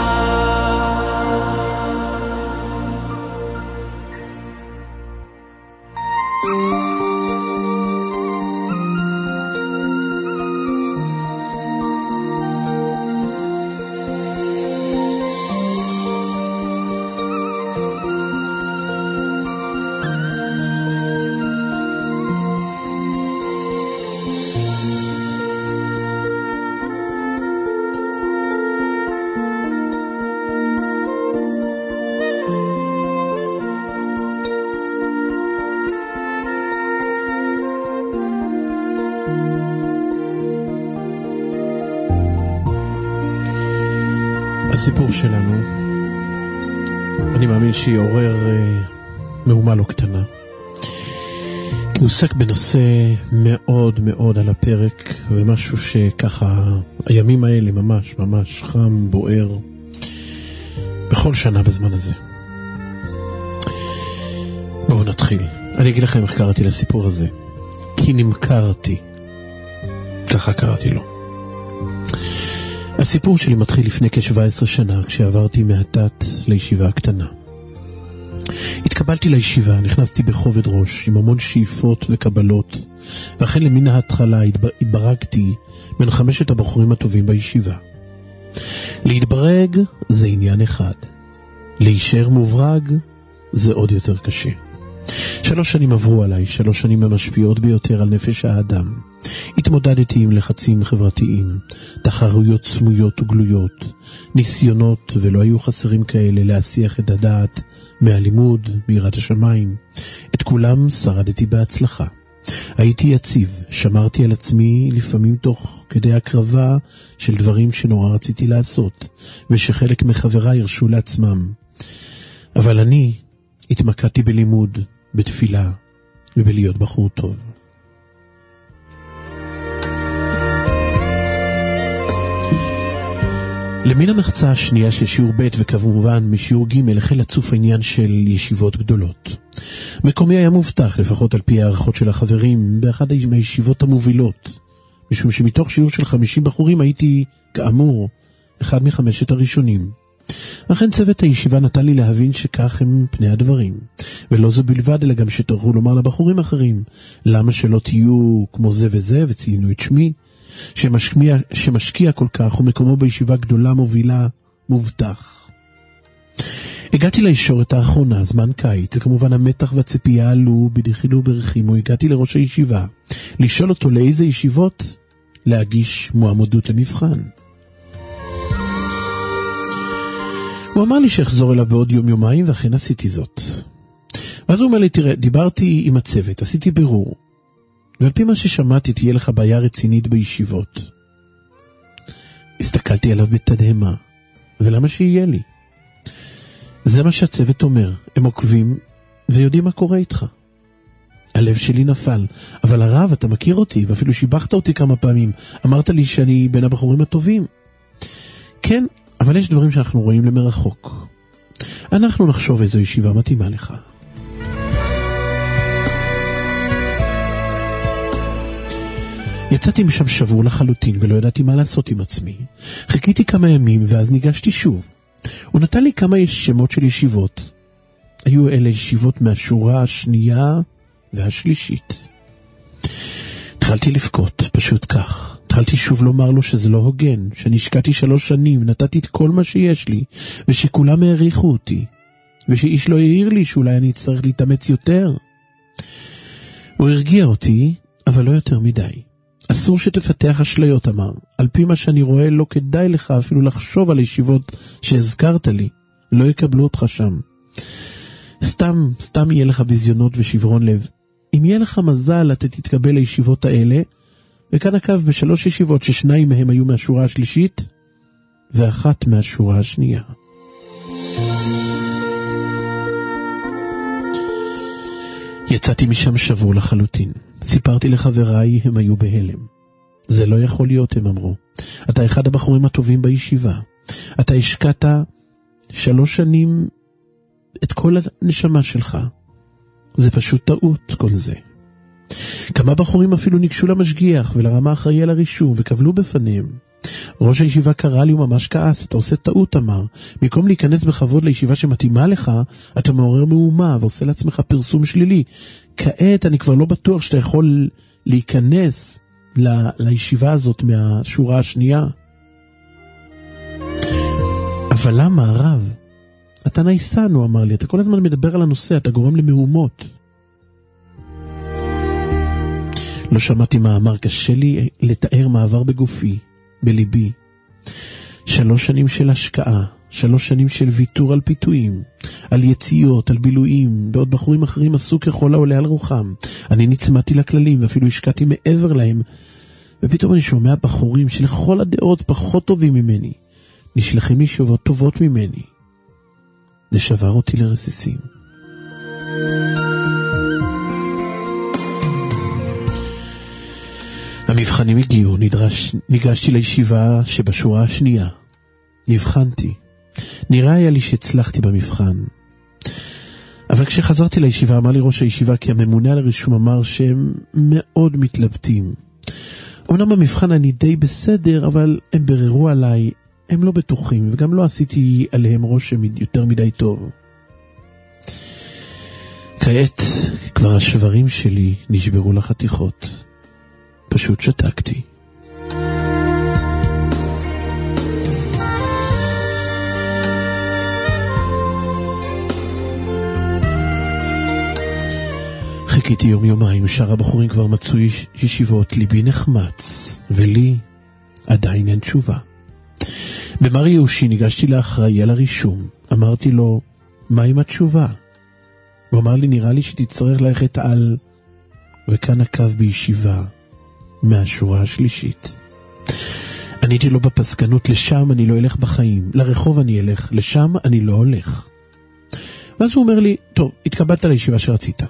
הסיפור שלנו, אני מאמין שיעורר אה, מהומה לא קטנה, כי הוא עוסק בנושא מאוד מאוד על הפרק, ומשהו שככה הימים האלה ממש ממש חם, בוער בכל שנה בזמן הזה. בואו נתחיל. אני אגיד לכם איך קראתי לסיפור הזה, כי נמכרתי, ככה קראתי לו. הסיפור שלי מתחיל לפני כ-שבע עשרה שנה, כשעברתי מהדת לישיבה הקטנה. התקבלתי לישיבה, נכנסתי בכובד ראש, עם המון שאיפות וקבלות, ואכן למן ההתחלה התברגתי בין חמשת הבחורים הטובים בישיבה. להתברג זה עניין אחד, להישאר מוברג זה עוד יותר קשה. שלוש שנים עברו עליי, שלוש שנים המשפיעות ביותר על נפש האדם. התמודדתי עם לחצים חברתיים, תחרויות סמויות וגלויות, ניסיונות, ולא היו חסרים כאלה, להסיח את הדעת מהלימוד, מיראת השמיים. את כולם שרדתי בהצלחה. הייתי יציב, שמרתי על עצמי לפעמים תוך כדי הקרבה של דברים שנורא רציתי לעשות, ושחלק מחבריי הרשו לעצמם. אבל אני התמקדתי בלימוד, בתפילה ובלהיות בחור טוב. למן המחצה השנייה של שיעור ב' וכמובן משיעור ג' החל לצוף העניין של ישיבות גדולות. מקומי היה מובטח, לפחות על פי הערכות של החברים, באחד מהישיבות המובילות, משום שמתוך שיעור של חמישים בחורים הייתי, כאמור, אחד מחמשת הראשונים. אכן צוות הישיבה נתן לי להבין שכך הם פני הדברים, ולא זו בלבד, אלא גם שתורכו לומר לבחורים אחרים, למה שלא תהיו כמו זה וזה, וציינו את שמי, שמשקיע, שמשקיע כל כך ומקומו בישיבה גדולה מובילה מובטח. הגעתי לישורת האחרונה, זמן קיץ, וכמובן המתח והציפייה עלו בדחילו ברחימו. הגעתי לראש הישיבה, לשאול אותו לאיזה ישיבות להגיש מועמדות למבחן. הוא אמר לי שאחזור אליו בעוד יום יומיים, ואכן עשיתי זאת. ואז הוא אומר לי, תראה, דיברתי עם הצוות, עשיתי בירור, ועל פי מה ששמעתי תהיה לך בעיה רצינית בישיבות. הסתכלתי עליו בתדהמה, ולמה שיהיה לי? זה מה שהצוות אומר, הם עוקבים ויודעים מה קורה איתך. הלב שלי נפל, אבל הרב, אתה מכיר אותי, ואפילו שיבחת אותי כמה פעמים, אמרת לי שאני בין הבחורים הטובים. כן, אבל יש דברים שאנחנו רואים למרחוק. אנחנו נחשוב איזו ישיבה מתאימה לך. יצאתי משם שבור לחלוטין ולא ידעתי מה לעשות עם עצמי. חיכיתי כמה ימים ואז ניגשתי שוב. הוא נתן לי כמה שמות של ישיבות. היו אלה ישיבות מהשורה השנייה והשלישית. התחלתי לבכות, פשוט כך. התחלתי שוב לומר לו שזה לא הוגן, שאני השקעתי שלוש שנים, נתתי את כל מה שיש לי, ושכולם העריכו אותי, ושאיש לא העיר לי שאולי אני צריך להתאמץ יותר. הוא הרגיע אותי, אבל לא יותר מדי. אסור שתפתח אשליות, אמר. על פי מה שאני רואה, לא כדאי לך אפילו לחשוב על הישיבות שהזכרת לי. לא יקבלו אותך שם. סתם, סתם יהיה לך בזיונות ושברון לב. אם יהיה לך מזל, אתה תתקבל לישיבות האלה, וכאן הקו בשלוש ישיבות ששניים מהם היו מהשורה השלישית, ואחת מהשורה השנייה. יצאתי משם שבור לחלוטין. סיפרתי לחבריי, הם היו בהלם. זה לא יכול להיות, הם אמרו. אתה אחד הבחורים הטובים בישיבה. אתה השקעת שלוש שנים את כל הנשמה שלך. זה פשוט טעות כל זה. כמה בחורים אפילו ניגשו למשגיח ולרמה אחראי על הרישום וקבלו בפניהם. ראש הישיבה קרא לי וממש כעס, אתה עושה טעות, אמר. במקום להיכנס בכבוד לישיבה שמתאימה לך, אתה מעורר מהומה ועושה לעצמך פרסום שלילי. כעת אני כבר לא בטוח שאתה יכול להיכנס ל- לישיבה הזאת מהשורה השנייה. אבל למה, הרב? אתה נייסן, הוא אמר לי, אתה כל הזמן מדבר על הנושא, אתה גורם למהומות. לא שמעתי מה אמר, קשה לי לתאר מעבר בגופי, בליבי. שלוש שנים של השקעה, שלוש שנים של ויתור על פיתויים, על יציאות, על בילויים, בעוד בחורים אחרים עשו ככל העולה על רוחם. אני נצמדתי לכללים ואפילו השקעתי מעבר להם, ופתאום אני שומע בחורים שלכל הדעות פחות טובים ממני, נשלחים לי שובות טובות ממני. זה שבר אותי לרסיסים. המבחנים הגיעו, נדרש, ניגשתי לישיבה שבשורה השנייה. נבחנתי. נראה היה לי שהצלחתי במבחן. אבל כשחזרתי לישיבה אמר לי ראש הישיבה כי הממונה על הרישום אמר שהם מאוד מתלבטים. אומנם במבחן אני די בסדר, אבל הם בררו עליי, הם לא בטוחים, וגם לא עשיתי עליהם רושם יותר מדי טוב. כעת כבר השברים שלי נשברו לחתיכות. פשוט שתקתי. חיכיתי יום יומיים, שאר הבחורים כבר מצאו ישיבות, ליבי נחמץ, ולי עדיין אין תשובה. במר יושי ניגשתי לאחראי על הרישום, אמרתי לו, מה עם התשובה? הוא אמר לי, נראה לי שתצטרך ללכת על, וכאן הקו בישיבה, מהשורה השלישית. עניתי לו בפסקנות, לשם אני לא אלך בחיים, לרחוב אני אלך, לשם אני לא הולך. ואז הוא אומר לי, טוב, התקבלת לישיבה שרצית.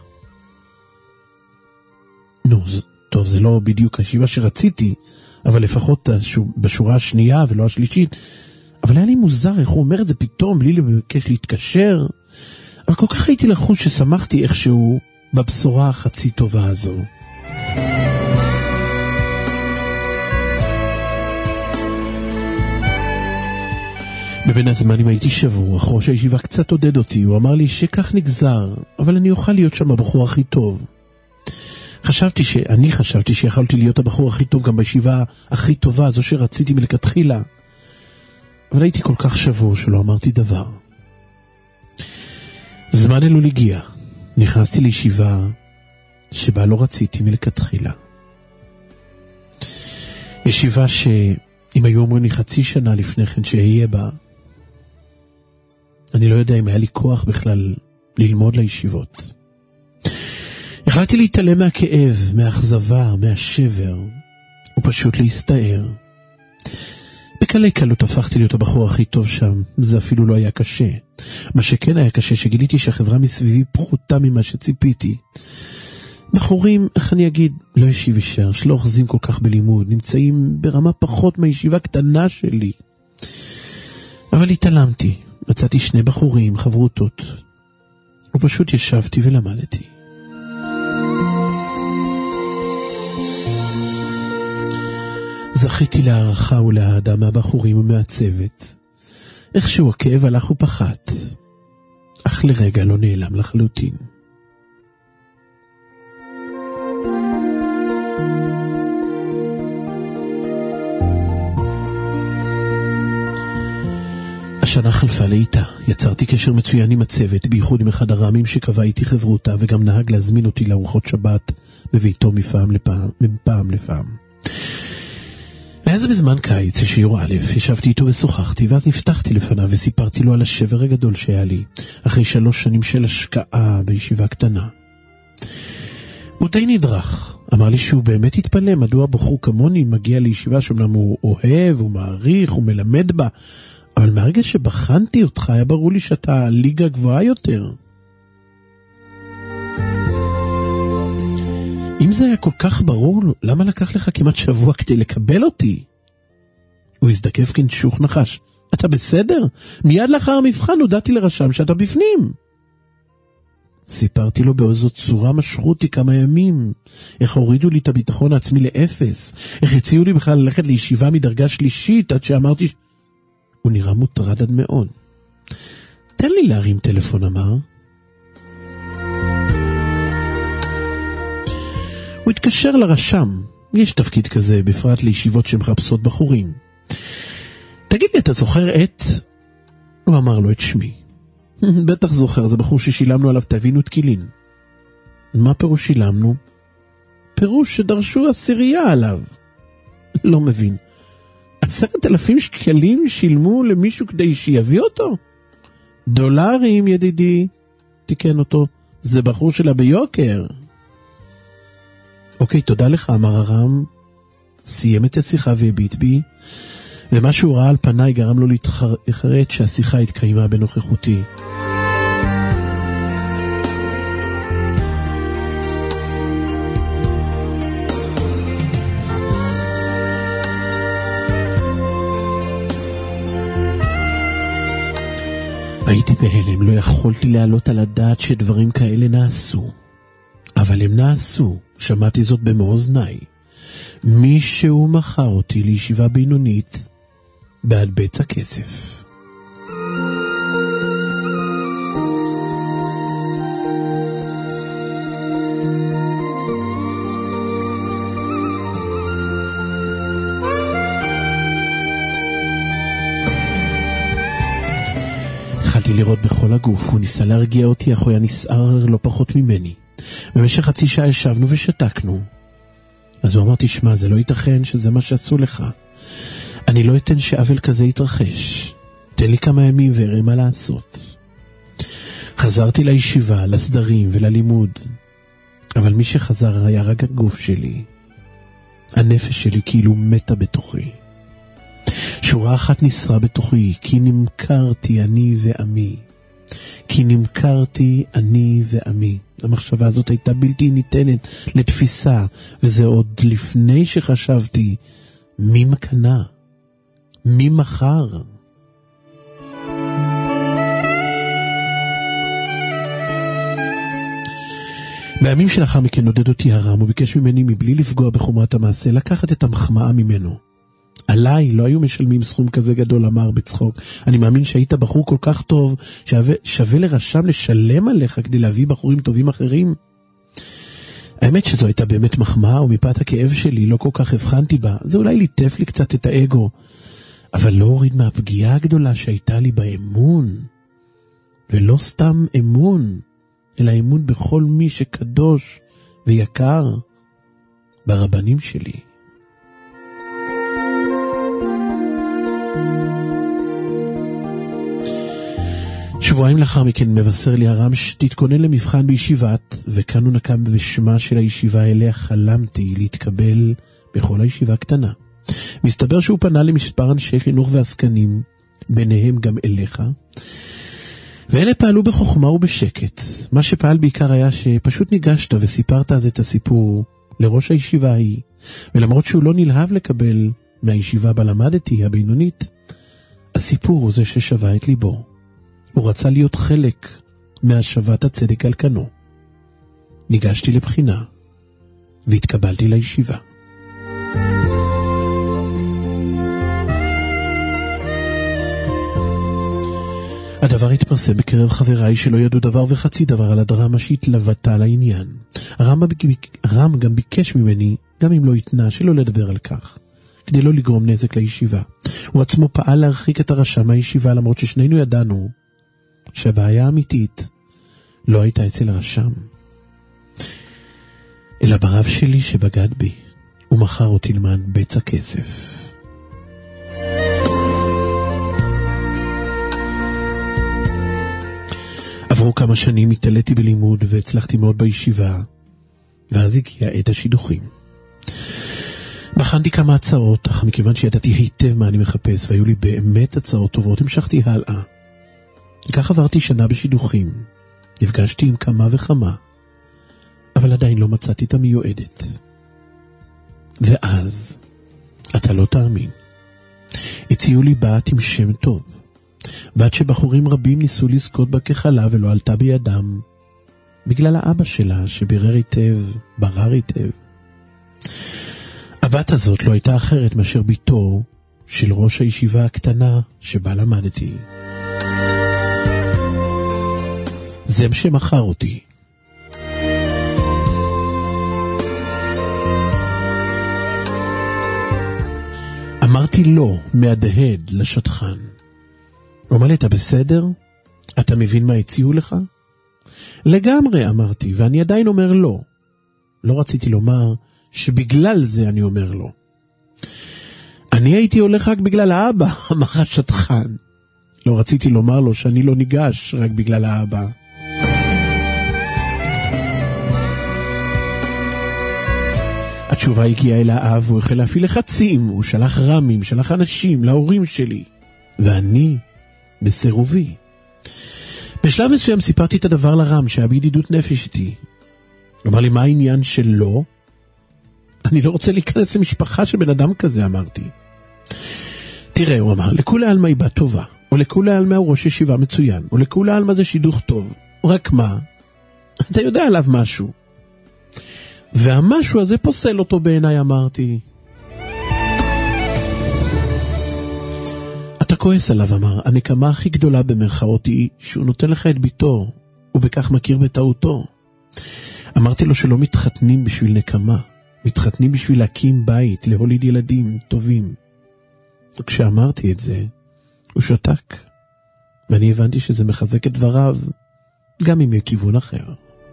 נו, זה, טוב, זה לא בדיוק הישיבה שרציתי, אבל לפחות בשורה השנייה ולא השלישית. אבל היה לי מוזר איך הוא אומר את זה פתאום, בלי לבקש להתקשר. אבל כל כך הייתי לחוש ששמחתי איכשהו בבשורה החצי טובה הזו. בבין הזמנים הייתי שבור, אך ראש הישיבה קצת עודד אותי, הוא אמר לי שכך נגזר, אבל אני אוכל להיות שם הבחור הכי טוב. חשבתי ש... אני חשבתי שיכולתי להיות הבחור הכי טוב גם בישיבה הכי טובה, זו שרציתי מלכתחילה. אבל הייתי כל כך שבור שלא אמרתי דבר. זמן אלול הגיע. נכנסתי לישיבה שבה לא רציתי מלכתחילה. ישיבה שאם היו אומרים לי חצי שנה לפני כן שאהיה בה, אני לא יודע אם היה לי כוח בכלל ללמוד לישיבות. החלטתי להתעלם מהכאב, מהאכזבה, מהשבר, ופשוט להסתער. בקלי קלות הפכתי להיות הבחור הכי טוב שם, זה אפילו לא היה קשה. מה שכן היה קשה, שגיליתי שהחברה מסביבי פחותה ממה שציפיתי. בחורים, איך אני אגיד, לא ישיב ישר, שלא אוחזים כל כך בלימוד, נמצאים ברמה פחות מהישיבה קטנה שלי. אבל התעלמתי, מצאתי שני בחורים, חברותות, ופשוט ישבתי ולמדתי. זכיתי להערכה ולהעדה מהבחורים ומהצוות. איכשהו הכאב הלך ופחת, אך לרגע לא נעלם לחלוטין. השנה חלפה לאיתה, יצרתי קשר מצוין עם הצוות, בייחוד עם אחד הרמים שקבע איתי חברותה, וגם נהג להזמין אותי לארוחות שבת בביתו מפעם לפעם, מפעם לפעם. היה זה בזמן קיץ, שיעור א', ישבתי איתו ושוחחתי, ואז נפתחתי לפניו וסיפרתי לו על השבר הגדול שהיה לי, אחרי שלוש שנים של השקעה בישיבה קטנה. הוא די נדרך, אמר לי שהוא באמת התפלא, מדוע בחור כמוני מגיע לישיבה שאומנם הוא אוהב, הוא מעריך, הוא מלמד בה, אבל מהרגע שבחנתי אותך, היה ברור לי שאתה ליגה גבוהה יותר. אם זה היה כל כך ברור, למה לקח לך כמעט שבוע כדי לקבל אותי? הוא הזדקף כנשוך נחש. אתה בסדר? מיד לאחר המבחן הודעתי לרשם שאתה בפנים. סיפרתי לו באיזו צורה משכו אותי כמה ימים. איך הורידו לי את הביטחון העצמי לאפס. איך הציעו לי בכלל ללכת לישיבה מדרגה שלישית, עד שאמרתי... הוא נראה מוטרד עד מאוד. תן לי להרים טלפון, אמר. הוא התקשר לרשם. יש תפקיד כזה, בפרט לישיבות שמחפשות בחורים. תגיד לי, אתה זוכר את... הוא אמר לו את שמי. בטח זוכר, זה בחור ששילמנו עליו תבינו תקילין. מה פירוש שילמנו? פירוש שדרשו עשירייה עליו. לא מבין. עשרת אלפים שקלים שילמו למישהו כדי שיביא אותו? דולרים, ידידי. תיקן אותו. זה בחור שלה ביוקר. אוקיי, תודה לך, אמר הרם. סיים את השיחה והביט בי, ומה שהוא ראה על פניי גרם לו להתחרט שהשיחה התקיימה בנוכחותי. הייתי בהלם, לא יכולתי להעלות על הדעת שדברים כאלה נעשו. אבל הם נעשו, שמעתי זאת במאוזניי. מישהו מכר אותי לישיבה בינונית בעד בצע כסף. התחלתי לראות בכל הגוף, הוא ניסה להרגיע אותי, אך הוא היה נסער לא פחות ממני. במשך חצי שעה ישבנו ושתקנו. אז הוא אמר, תשמע, זה לא ייתכן שזה מה שעשו לך. אני לא אתן שעוול כזה יתרחש. תן לי כמה ימים והראה מה לעשות. חזרתי לישיבה, לסדרים וללימוד. אבל מי שחזר היה רק הגוף שלי. הנפש שלי כאילו מתה בתוכי. שורה אחת נשרה בתוכי, כי נמכרתי אני ועמי. כי נמכרתי אני ועמי. המחשבה הזאת הייתה בלתי ניתנת לתפיסה, וזה עוד לפני שחשבתי מי מקנה, מי מחר. בימים שלאחר מכן נודד אותי הרם, וביקש ממני מבלי לפגוע בחומרת המעשה לקחת את המחמאה ממנו. עליי לא היו משלמים סכום כזה גדול, אמר בצחוק. אני מאמין שהיית בחור כל כך טוב שווה, שווה לרשם לשלם עליך כדי להביא בחורים טובים אחרים. האמת שזו הייתה באמת מחמאה, ומפאת הכאב שלי לא כל כך הבחנתי בה. זה אולי ליטף לי קצת את האגו, אבל לא הוריד מהפגיעה הגדולה שהייתה לי באמון. ולא סתם אמון, אלא אמון בכל מי שקדוש ויקר, ברבנים שלי. שבועיים לאחר מכן מבשר לי הרם שתתכונן למבחן בישיבת, וכאן הוא נקם בשמה של הישיבה אליה חלמתי להתקבל בכל הישיבה קטנה. מסתבר שהוא פנה למספר אנשי חינוך ועסקנים, ביניהם גם אליך, ואלה פעלו בחוכמה ובשקט. מה שפעל בעיקר היה שפשוט ניגשת וסיפרת אז את הסיפור לראש הישיבה ההיא, ולמרות שהוא לא נלהב לקבל מהישיבה בה למדתי, הבינונית, הסיפור הוא זה ששווה את ליבו. הוא רצה להיות חלק מהשבת הצדק על כנו. ניגשתי לבחינה והתקבלתי לישיבה. הדבר התפרסם בקרב חבריי שלא ידעו דבר וחצי דבר על הדרמה שהתלוותה לעניין. הרם, הרם גם ביקש ממני, גם אם לא התנה, שלא לדבר על כך, כדי לא לגרום נזק לישיבה. הוא עצמו פעל להרחיק את הרשע מהישיבה, למרות ששנינו ידענו שהבעיה האמיתית לא הייתה אצל הרשם, אלא ברב שלי שבגד בי ומכר אותי למען בצע כסף. עברו כמה שנים, התעליתי בלימוד והצלחתי מאוד בישיבה, ואז הגיע עת השידוכים. בחנתי כמה הצעות, אך מכיוון שידעתי היטב מה אני מחפש והיו לי באמת הצעות טובות, המשכתי הלאה. וכך עברתי שנה בשידוכים, נפגשתי עם כמה וכמה, אבל עדיין לא מצאתי את המיועדת. ואז, אתה לא תאמין, הציעו לי בת עם שם טוב, בת שבחורים רבים ניסו לזכות בה כחלה ולא עלתה בידם, בגלל האבא שלה שבירר היטב, ברר היטב. הבת הזאת לא הייתה אחרת מאשר ביתו של ראש הישיבה הקטנה שבה למדתי. זה שמכר אותי. אמרתי לא, מהדהד לשטחן. הוא אמר לי, אתה בסדר? אתה מבין מה הציעו לך? לגמרי, אמרתי, ואני עדיין אומר לא. לא רציתי לומר שבגלל זה אני אומר לא. אני הייתי הולך רק בגלל האבא, אמר השטחן. לא רציתי לומר לו שאני לא ניגש רק בגלל האבא. התשובה הגיעה אל האב, הוא החל להפעיל לחצים, הוא שלח רמים, שלח אנשים להורים שלי, ואני בסירובי. בשלב מסוים סיפרתי את הדבר לרם שהיה בידידות נפש איתי. הוא אמר לי, מה העניין שלו? אני לא רוצה להיכנס למשפחה של בן אדם כזה, אמרתי. תראה, הוא אמר, לכולי עלמא היא בת טובה, או לכולי עלמא הוא ראש ישיבה מצוין, או לכולי עלמא זה שידוך טוב. רק מה? אתה יודע עליו משהו. והמשהו הזה פוסל אותו בעיניי, אמרתי. אתה כועס עליו, אמר. הנקמה הכי גדולה במרכאות היא שהוא נותן לך את ביתו, ובכך מכיר בטעותו. אמרתי לו שלא מתחתנים בשביל נקמה, מתחתנים בשביל להקים בית, להוליד ילדים טובים. וכשאמרתי את זה, הוא שתק, ואני הבנתי שזה מחזק את דבריו, גם אם מכיוון אחר.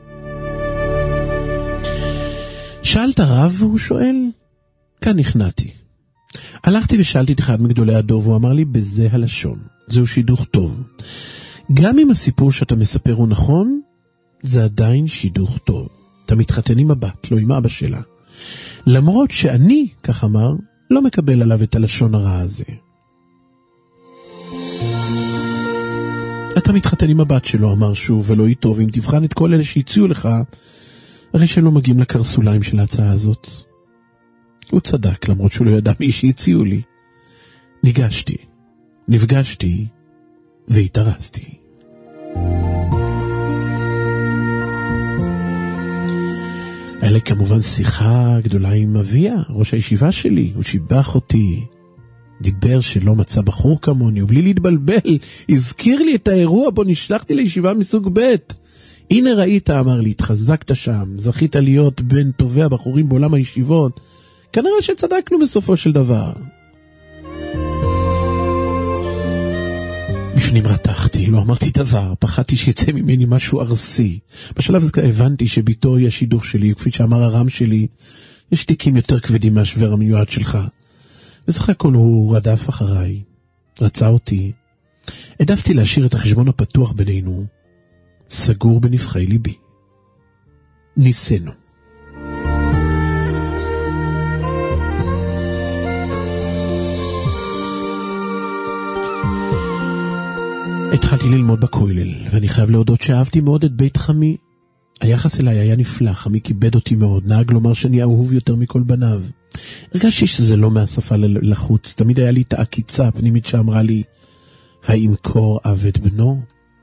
שאלת הרב, והוא שואל, כאן נכנעתי. הלכתי ושאלתי את אחד מגדולי הדוב, והוא אמר לי, בזה הלשון, זהו שידוך טוב. גם אם הסיפור שאתה מספר הוא נכון, זה עדיין שידוך טוב. אתה מתחתן עם הבת, לא עם אבא שלה. למרות שאני, כך אמר, לא מקבל עליו את הלשון הרע הזה. אתה מתחתן עם הבת שלו, אמר שוב, ולא איתו, ואם תבחן את כל אלה שהציעו לך, הרי שלא מגיעים לקרסוליים של ההצעה הזאת. הוא צדק, למרות שהוא לא ידע מי שהציעו לי. ניגשתי, נפגשתי, והתארסתי. היה לי כמובן שיחה גדולה עם אביה, ראש הישיבה שלי. הוא שיבח אותי, דיבר שלא מצא בחור כמוני, ובלי להתבלבל, הזכיר לי את האירוע בו נשלחתי לישיבה מסוג ב' הנה ראית, אמר לי, התחזקת שם, זכית להיות בין טובי הבחורים בעולם הישיבות. כנראה שצדקנו בסופו של דבר. בפנים רתחתי, לא אמרתי דבר, פחדתי שיצא ממני משהו ארסי. בשלב הזה הבנתי שביתו היא השידוך שלי, וכפי שאמר הרם שלי, יש תיקים יותר כבדים מהשוור המיועד שלך. בסך הכל הוא רדף אחריי, רצה אותי. העדפתי להשאיר את החשבון הפתוח בינינו, סגור בנבחי ליבי. ניסינו. התחלתי ללמוד בכולל, ואני חייב להודות שאהבתי מאוד את בית חמי. היחס אליי היה נפלא, חמי כיבד אותי מאוד, נהג לומר שאני אהוב יותר מכל בניו. הרגשתי שזה לא מהשפה לחוץ, תמיד היה לי את העקיצה הפנימית שאמרה לי, האם קור אב את בנו?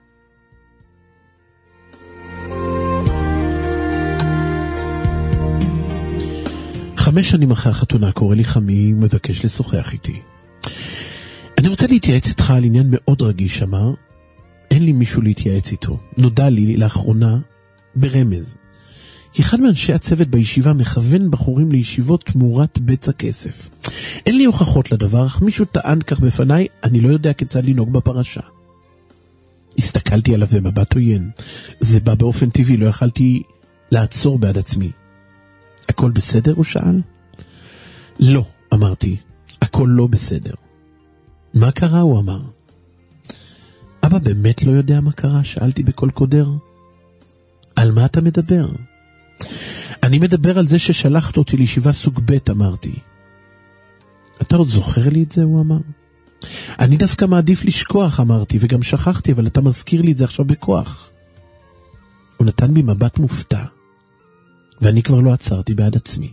חמש שנים אחרי החתונה קורא לי חמי ומבקש לשוחח איתי. אני רוצה להתייעץ איתך על עניין מאוד רגיש, אמר. אין לי מישהו להתייעץ איתו. נודע לי לאחרונה ברמז. אחד מאנשי הצוות בישיבה מכוון בחורים לישיבות תמורת בצע כסף. אין לי הוכחות לדבר, אך מישהו טען כך בפניי, אני לא יודע כיצד לנהוג בפרשה. הסתכלתי עליו במבט עוין. זה בא באופן טבעי, לא יכלתי לעצור בעד עצמי. הכל בסדר? הוא שאל. לא, אמרתי. הכל לא בסדר. מה קרה? הוא אמר. אבא באמת לא יודע מה קרה? שאלתי בכל קודר. על מה אתה מדבר? אני מדבר על זה ששלחת אותי לישיבה סוג ב', אמרתי. אתה עוד זוכר לי את זה? הוא אמר. אני דווקא מעדיף לשכוח, אמרתי, וגם שכחתי, אבל אתה מזכיר לי את זה עכשיו בכוח. הוא נתן בי מבט מופתע, ואני כבר לא עצרתי בעד עצמי.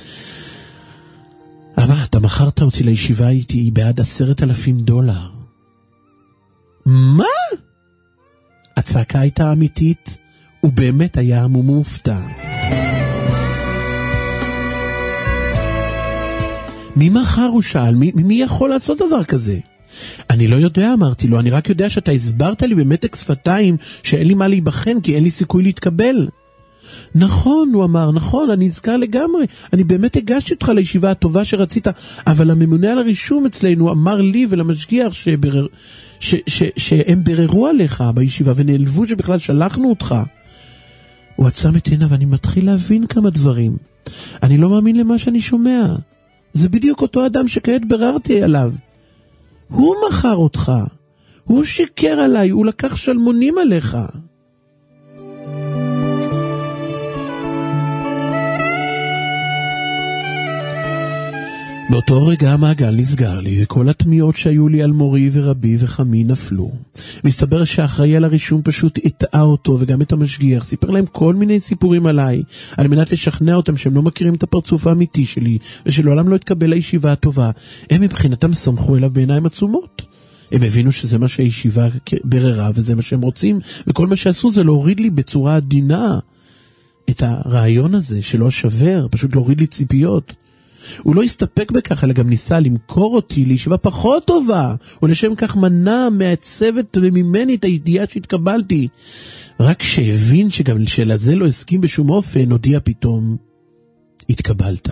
אבא, אתה מכרת אותי לישיבה איתי בעד עשרת אלפים דולר. מה? הצעקה הייתה אמיתית, ובאמת היה מופתע. מי מחר? הוא שאל, מי, מי יכול לעשות דבר כזה? אני לא יודע, אמרתי לו, אני רק יודע שאתה הסברת לי במתק שפתיים שאין לי מה להיבחן, כי אין לי סיכוי להתקבל. נכון, הוא אמר, נכון, אני נזכר לגמרי, אני באמת הגשתי אותך לישיבה הטובה שרצית, אבל הממונה על הרישום אצלנו אמר לי ולמשגיח שברר, ש, ש, שהם בררו עליך בישיבה ונעלבו שבכלל שלחנו אותך. הוא עצם את עיניו ואני מתחיל להבין כמה דברים. אני לא מאמין למה שאני שומע. זה בדיוק אותו אדם שכעת בררתי עליו. הוא מכר אותך. הוא שיקר עליי, הוא לקח שלמונים עליך. באותו רגע המעגל נסגר לי, וכל התמיעות שהיו לי על מורי ורבי וחמי נפלו. מסתבר שהאחראי על הרישום פשוט הטעה אותו, וגם את המשגיח, סיפר להם כל מיני סיפורים עליי, על מנת לשכנע אותם שהם לא מכירים את הפרצוף האמיתי שלי, ושלעולם לא התקבל לישיבה הטובה. הם מבחינתם סמכו אליו בעיניים עצומות. הם הבינו שזה מה שהישיבה בררה, וזה מה שהם רוצים, וכל מה שעשו זה להוריד לי בצורה עדינה את הרעיון הזה, שלא שבר, פשוט להוריד לי ציפיות. הוא לא הסתפק בכך, אלא גם ניסה למכור אותי לישיבה פחות טובה, ולשם כך מנע מהצוות וממני את הידיעה שהתקבלתי. רק שהבין שגם שלזה לא הסכים בשום אופן, הודיע פתאום, התקבלת.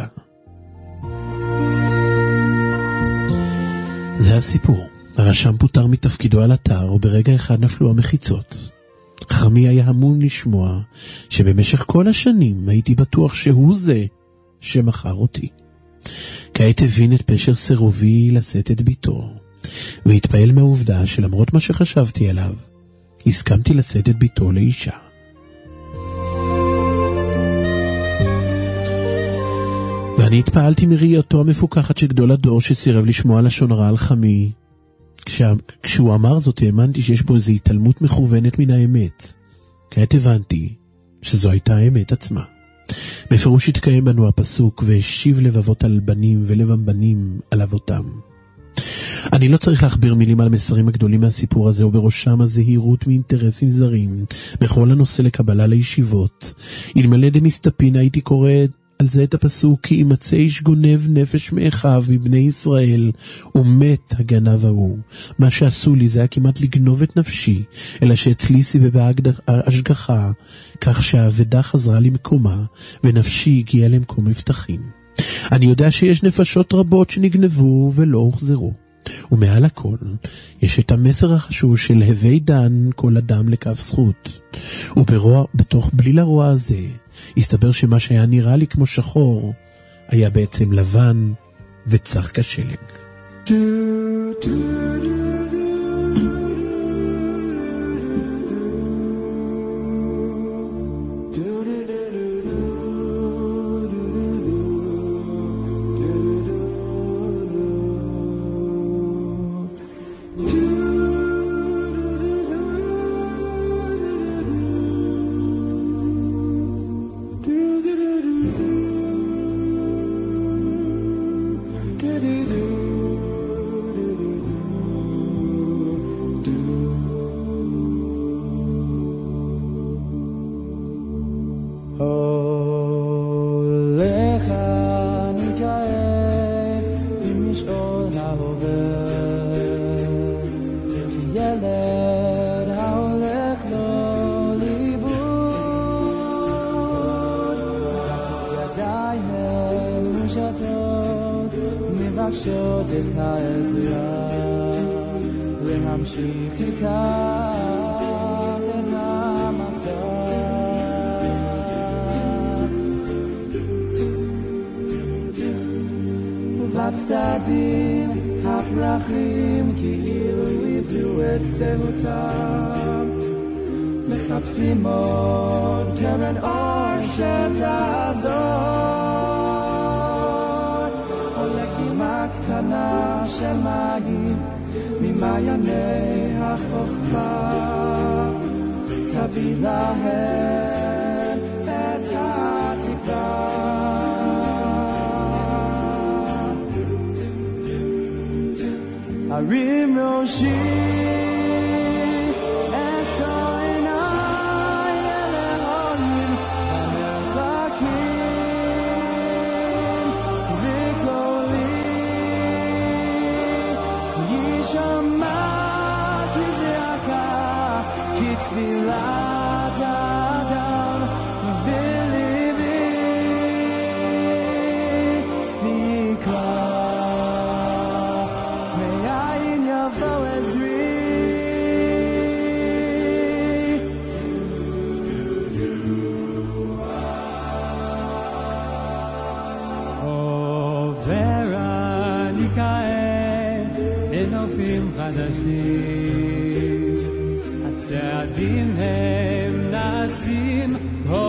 זה הסיפור. הרשם פוטר מתפקידו על אתר, וברגע אחד נפלו המחיצות. חמי היה המון לשמוע שבמשך כל השנים הייתי בטוח שהוא זה שמכר אותי. כעת הבין את פשר סירובי לשאת את ביתו, והתפעל מהעובדה שלמרות מה שחשבתי עליו, הסכמתי לשאת את ביתו לאישה. ואני התפעלתי מראייתו המפוקחת של גדול הדור שסירב לשמוע לשון רע על חמי. כשה, כשהוא אמר זאת, האמנתי שיש בו איזו התעלמות מכוונת מן האמת. כעת הבנתי שזו הייתה האמת עצמה. בפירוש התקיים בנו הפסוק, והשיב לבבות על בנים ולב הבנים על אבותם. אני לא צריך להכביר מילים על המסרים הגדולים מהסיפור הזה, ובראשם הזהירות מאינטרסים זרים, בכל הנושא לקבלה לישיבות. אלמלא דמסתפין הייתי קורא על זה את הפסוק, כי ימצא איש גונב נפש מאחיו מבני ישראל, ומת הגנב ההוא. מה שעשו לי זה היה כמעט לגנוב את נפשי, אלא שאצלי סיבבה השגחה, כך שהאבדה חזרה למקומה, ונפשי הגיעה למקום מבטחים. אני יודע שיש נפשות רבות שנגנבו ולא הוחזרו. ומעל הכל, יש את המסר החשוב של הווי דן כל אדם לכף זכות. ובתוך בליל הרוע הזה, הסתבר שמה שהיה נראה לי כמו שחור, היה בעצם לבן וצח כשלג. מבקשות את העזרה להמשיך איתך את המסע. ובצדדים הפרחים כאילו ידעו את זהותם, מחפשים עוד קרן אור שתעזור. קטנה של מים ממעייני החוכמה, תביא להם את התקווה. הרים ראשי תפילת האדם וליבי נקרא, מאין יבוא עזרי. עובר אני כעת בנופים חדשים, הצעדים הם נעשים כה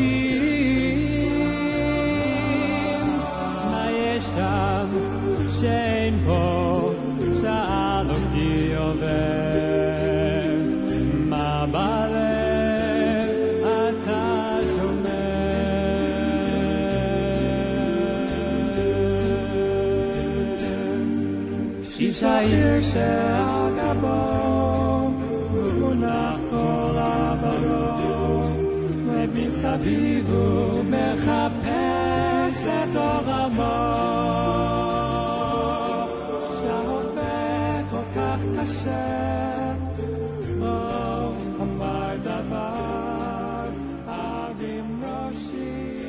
איטיים. מה יש שם שאין פה? שאל אותי עובר. מה בלב אתה שומר? שיש העיר שעל גבו מונח כל עברו, ומסביב הוא מחפש את אור עמו. שההווה כל כך קשה, אמר דבר הרים ראשי.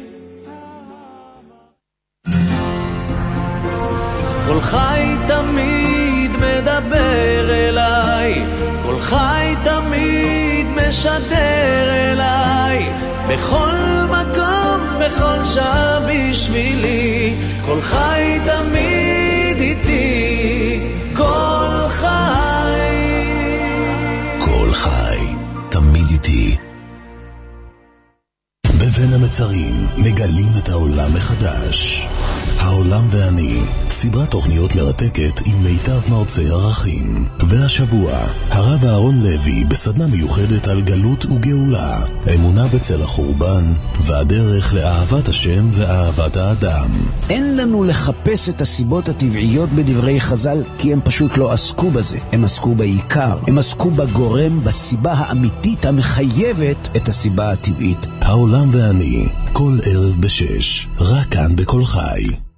כל חי תמיד מדבר אליי, כל חי תמיד משדר אליי, בכל מקום, בכל שעה בשבילי. כל חי תמיד איתי, כל חי, כל חי תמיד איתי. בבין המצרים מגלים את העולם מחדש. העולם ואני, סדרת תוכניות מרתקת עם מיטב מרצי ערכים. והשבוע, הרב אהרון לוי בסדנה מיוחדת על גלות וגאולה, אמונה בצל החורבן, והדרך לאהבת השם ואהבת האדם. אין לנו לחפש את הסיבות הטבעיות בדברי חז"ל, כי הם פשוט לא עסקו בזה. הם עסקו בעיקר, הם עסקו בגורם, בסיבה האמיתית המחייבת את הסיבה הטבעית. העולם ואני ואני, כל ערב בשש, רק כאן בכל חי.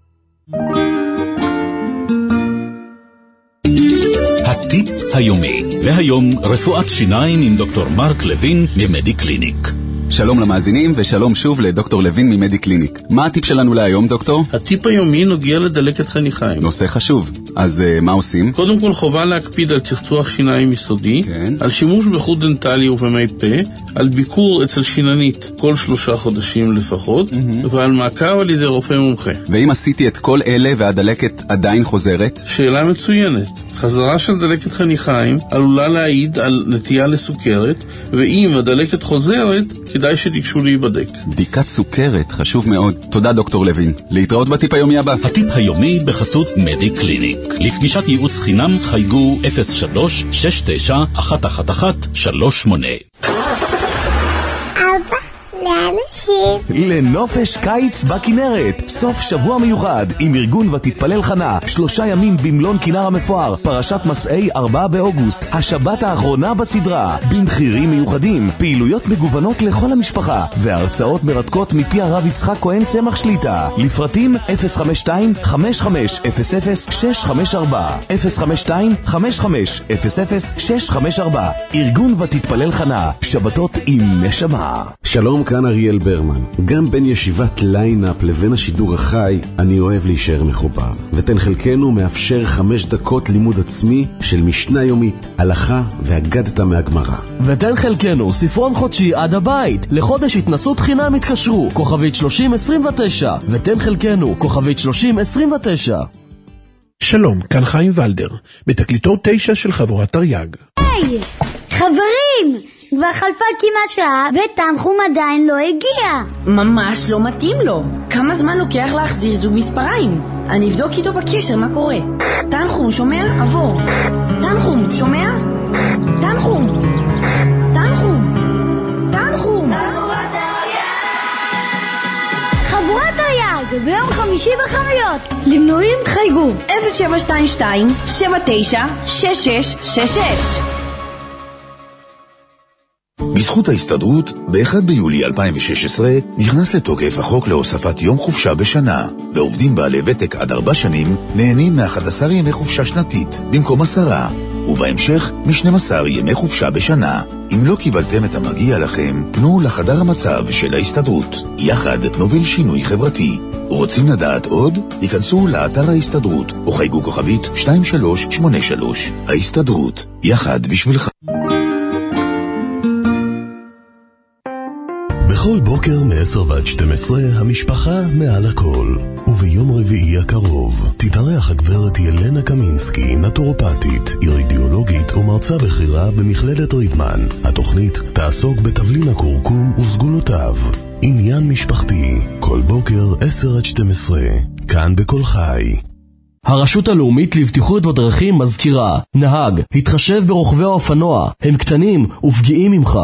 הטיפ היומי, והיום רפואת שיניים עם דוקטור מרק לוין ממדי קליניק. שלום למאזינים ושלום שוב לדוקטור לוין ממדי קליניק. מה הטיפ שלנו להיום, דוקטור? הטיפ היומי נוגע לדלקת חניכיים. נושא חשוב. אז uh, מה עושים? קודם כל חובה להקפיד על צחצוח שיניים יסודי, כן. על שימוש בחוט דנטלי ובמי פה, על ביקור אצל שיננית כל שלושה חודשים לפחות, mm-hmm. ועל מעקב על ידי רופא מומחה. ואם עשיתי את כל אלה והדלקת עדיין חוזרת? שאלה מצוינת. חזרה של דלקת חניכיים עלולה להעיד על נטייה לסוכרת, ואם הדלקת חוזרת, כדאי שתיגשו להיבדק. בדיקת סוכרת, חשוב מאוד. תודה דוקטור לוין. להתראות בטיפ היומי הבא. הטיפ היומי בחסות מדי קליניק. לפגישת ייעוץ חינם חייגו אפס שלוש שש תשע אחת אחת אחת שלוש שמונה. לנופש קיץ בכנרת, סוף שבוע מיוחד עם ארגון ותתפלל חנה, שלושה ימים במלון כנר המפואר, פרשת מסעי ארבעה באוגוסט, השבת האחרונה בסדרה, במחירים מיוחדים, פעילויות מגוונות לכל המשפחה, והרצאות מרתקות מפי הרב יצחק כהן צמח שליטה. לפרטים אפס חמש שתיים חמש חמש אפס אפס שש חמש ארבע אפס חמש שתיים חמש חמש אפס אפס שש חמש ארבע. ארגון ותתפלל חנה, שבתות עם נשמה. שלום, כאן אריאל ברמן. גם בין ישיבת ליינאפ לבין השידור החי, אני אוהב להישאר מחובר. ותן חלקנו מאפשר חמש דקות לימוד עצמי של משנה יומית, הלכה והגדת מהגמרא. ותן חלקנו ספרון חודשי עד הבית. לחודש התנסות חינם התקשרו, כוכבית שלושים עשרים ותשע. ותן חלקנו, כוכבית שלושים עשרים ותשע. שלום, כאן חיים ולדר, בתקליטור תשע של חבורת תרי"ג. היי, חברים! כבר חלפה כמעט שעה ותנחום עדיין לא הגיע. ממש לא מתאים לו. כמה זמן לוקח להחזיר זוג מספריים? אני אבדוק איתו בקשר מה קורה. תנחום, שומע? עבור. תנחום, שומע? תנחום. תנחום. תנחום. חבורת תרי"ג ביום חמישי בחנויות. למנויים חייגו אפס שבע שתיים שתיים שבע תשע שש שש שש שש. בזכות ההסתדרות, ב-אחד ביולי אלפיים ושש עשרה נכנס לתוקף החוק להוספת יום חופשה בשנה, ועובדים בעלי ותק עד ארבע שנים נהנים מ-אחד עשר ימי חופשה שנתית במקום עשרה, ובהמשך מ-שנים עשר ימי חופשה בשנה. אם לא קיבלתם את המגיע לכם, פנו לחדר המצב של ההסתדרות. יחד נוביל שינוי חברתי. רוצים לדעת עוד? היכנסו לאתר ההסתדרות או חייגו כוכבית שתיים שלוש שמונה שלוש. ההסתדרות, יחד בשבילך. בכל בוקר מ-עשר ועד שתים עשרה המשפחה מעל הכל. וביום רביעי הקרוב תתארח הגברת ילנה קמינסקי, נטורופטית, אירידיאולוגית ומרצה בחירה במכללת רידמן. התוכנית תעסוק בתבלין הקורקום וסגולותיו. עניין משפחתי, כל בוקר עשר עד שתים עשרה, כאן בכל חי. הרשות הלאומית לבטיחות בדרכים מזכירה, נהג, התחשב ברוכבי האופנוע, הם קטנים ופגיעים ממך.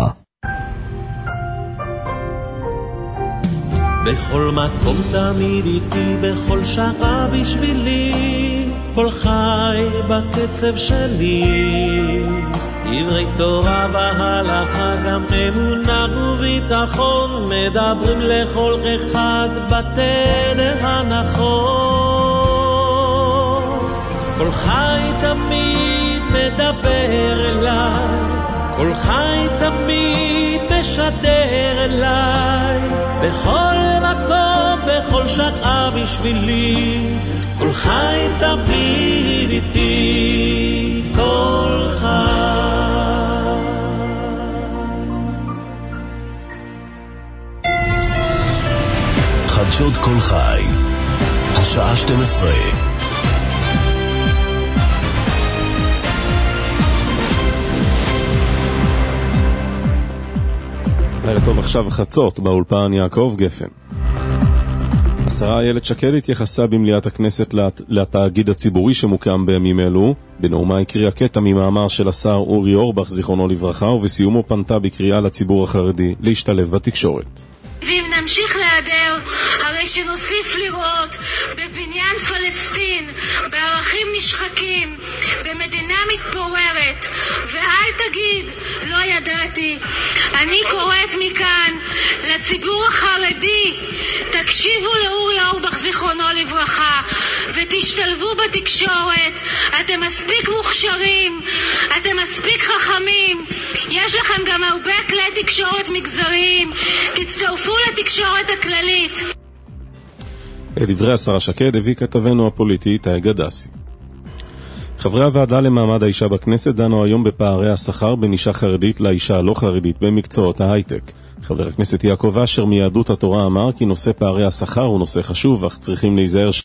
בכל מקום תמיד איתי, בכל שעה בשבילי, כל חי בקצב שלי. דברי תורה והלכה, גם אמונה וביטחון, מדברים לכל אחד בתדר הנכון. כל חי תמיד מדבר אליי, כל חי תמיד משדר אליי, בכל מקום, בכל שעה בשבילי, כל חי תמיד איתי, כל חי. חדשות כל חי, השעה שתים עשרה. לילה טוב, עכשיו חצות, באולפן יעקב גפן. השרה איילת שקד התייחסה במליאת הכנסת לת... לתאגיד הציבורי שמוקם בימים אלו. בנאומה הקריאה קטע ממאמר של השר אורי אורבך, זיכרונו לברכה, ובסיומו פנתה בקריאה לציבור החרדי להשתלב בתקשורת. ואם נמשיך להיעדר, הרי שנוסיף לראות בבניין פלסטין, בערכים נשחקים, במדינה מתפוררת, ואל תגיד, לא ידעתי. אני קוראת מכאן לציבור החרדי, תקשיבו לאורי אורבך זיכרונו לברכה ותשתלבו בתקשורת. אתם מספיק מוכשרים, אתם מספיק חכמים, יש לכם גם הרבה כלי תקשורת מגזריים, תצטרפו לתקשורת הכללית. את דברי השרה שקד הביא כתבנו הפוליטי תאי גדסי. חברי הוועדה למעמד האישה בכנסת דנו היום בפערי השכר בין אישה חרדית לאישה לא חרדית במקצועות ההייטק. חבר הכנסת יעקב אשר מיהדות התורה אמר כי נושא פערי השכר הוא נושא חשוב, אך צריכים להיזהר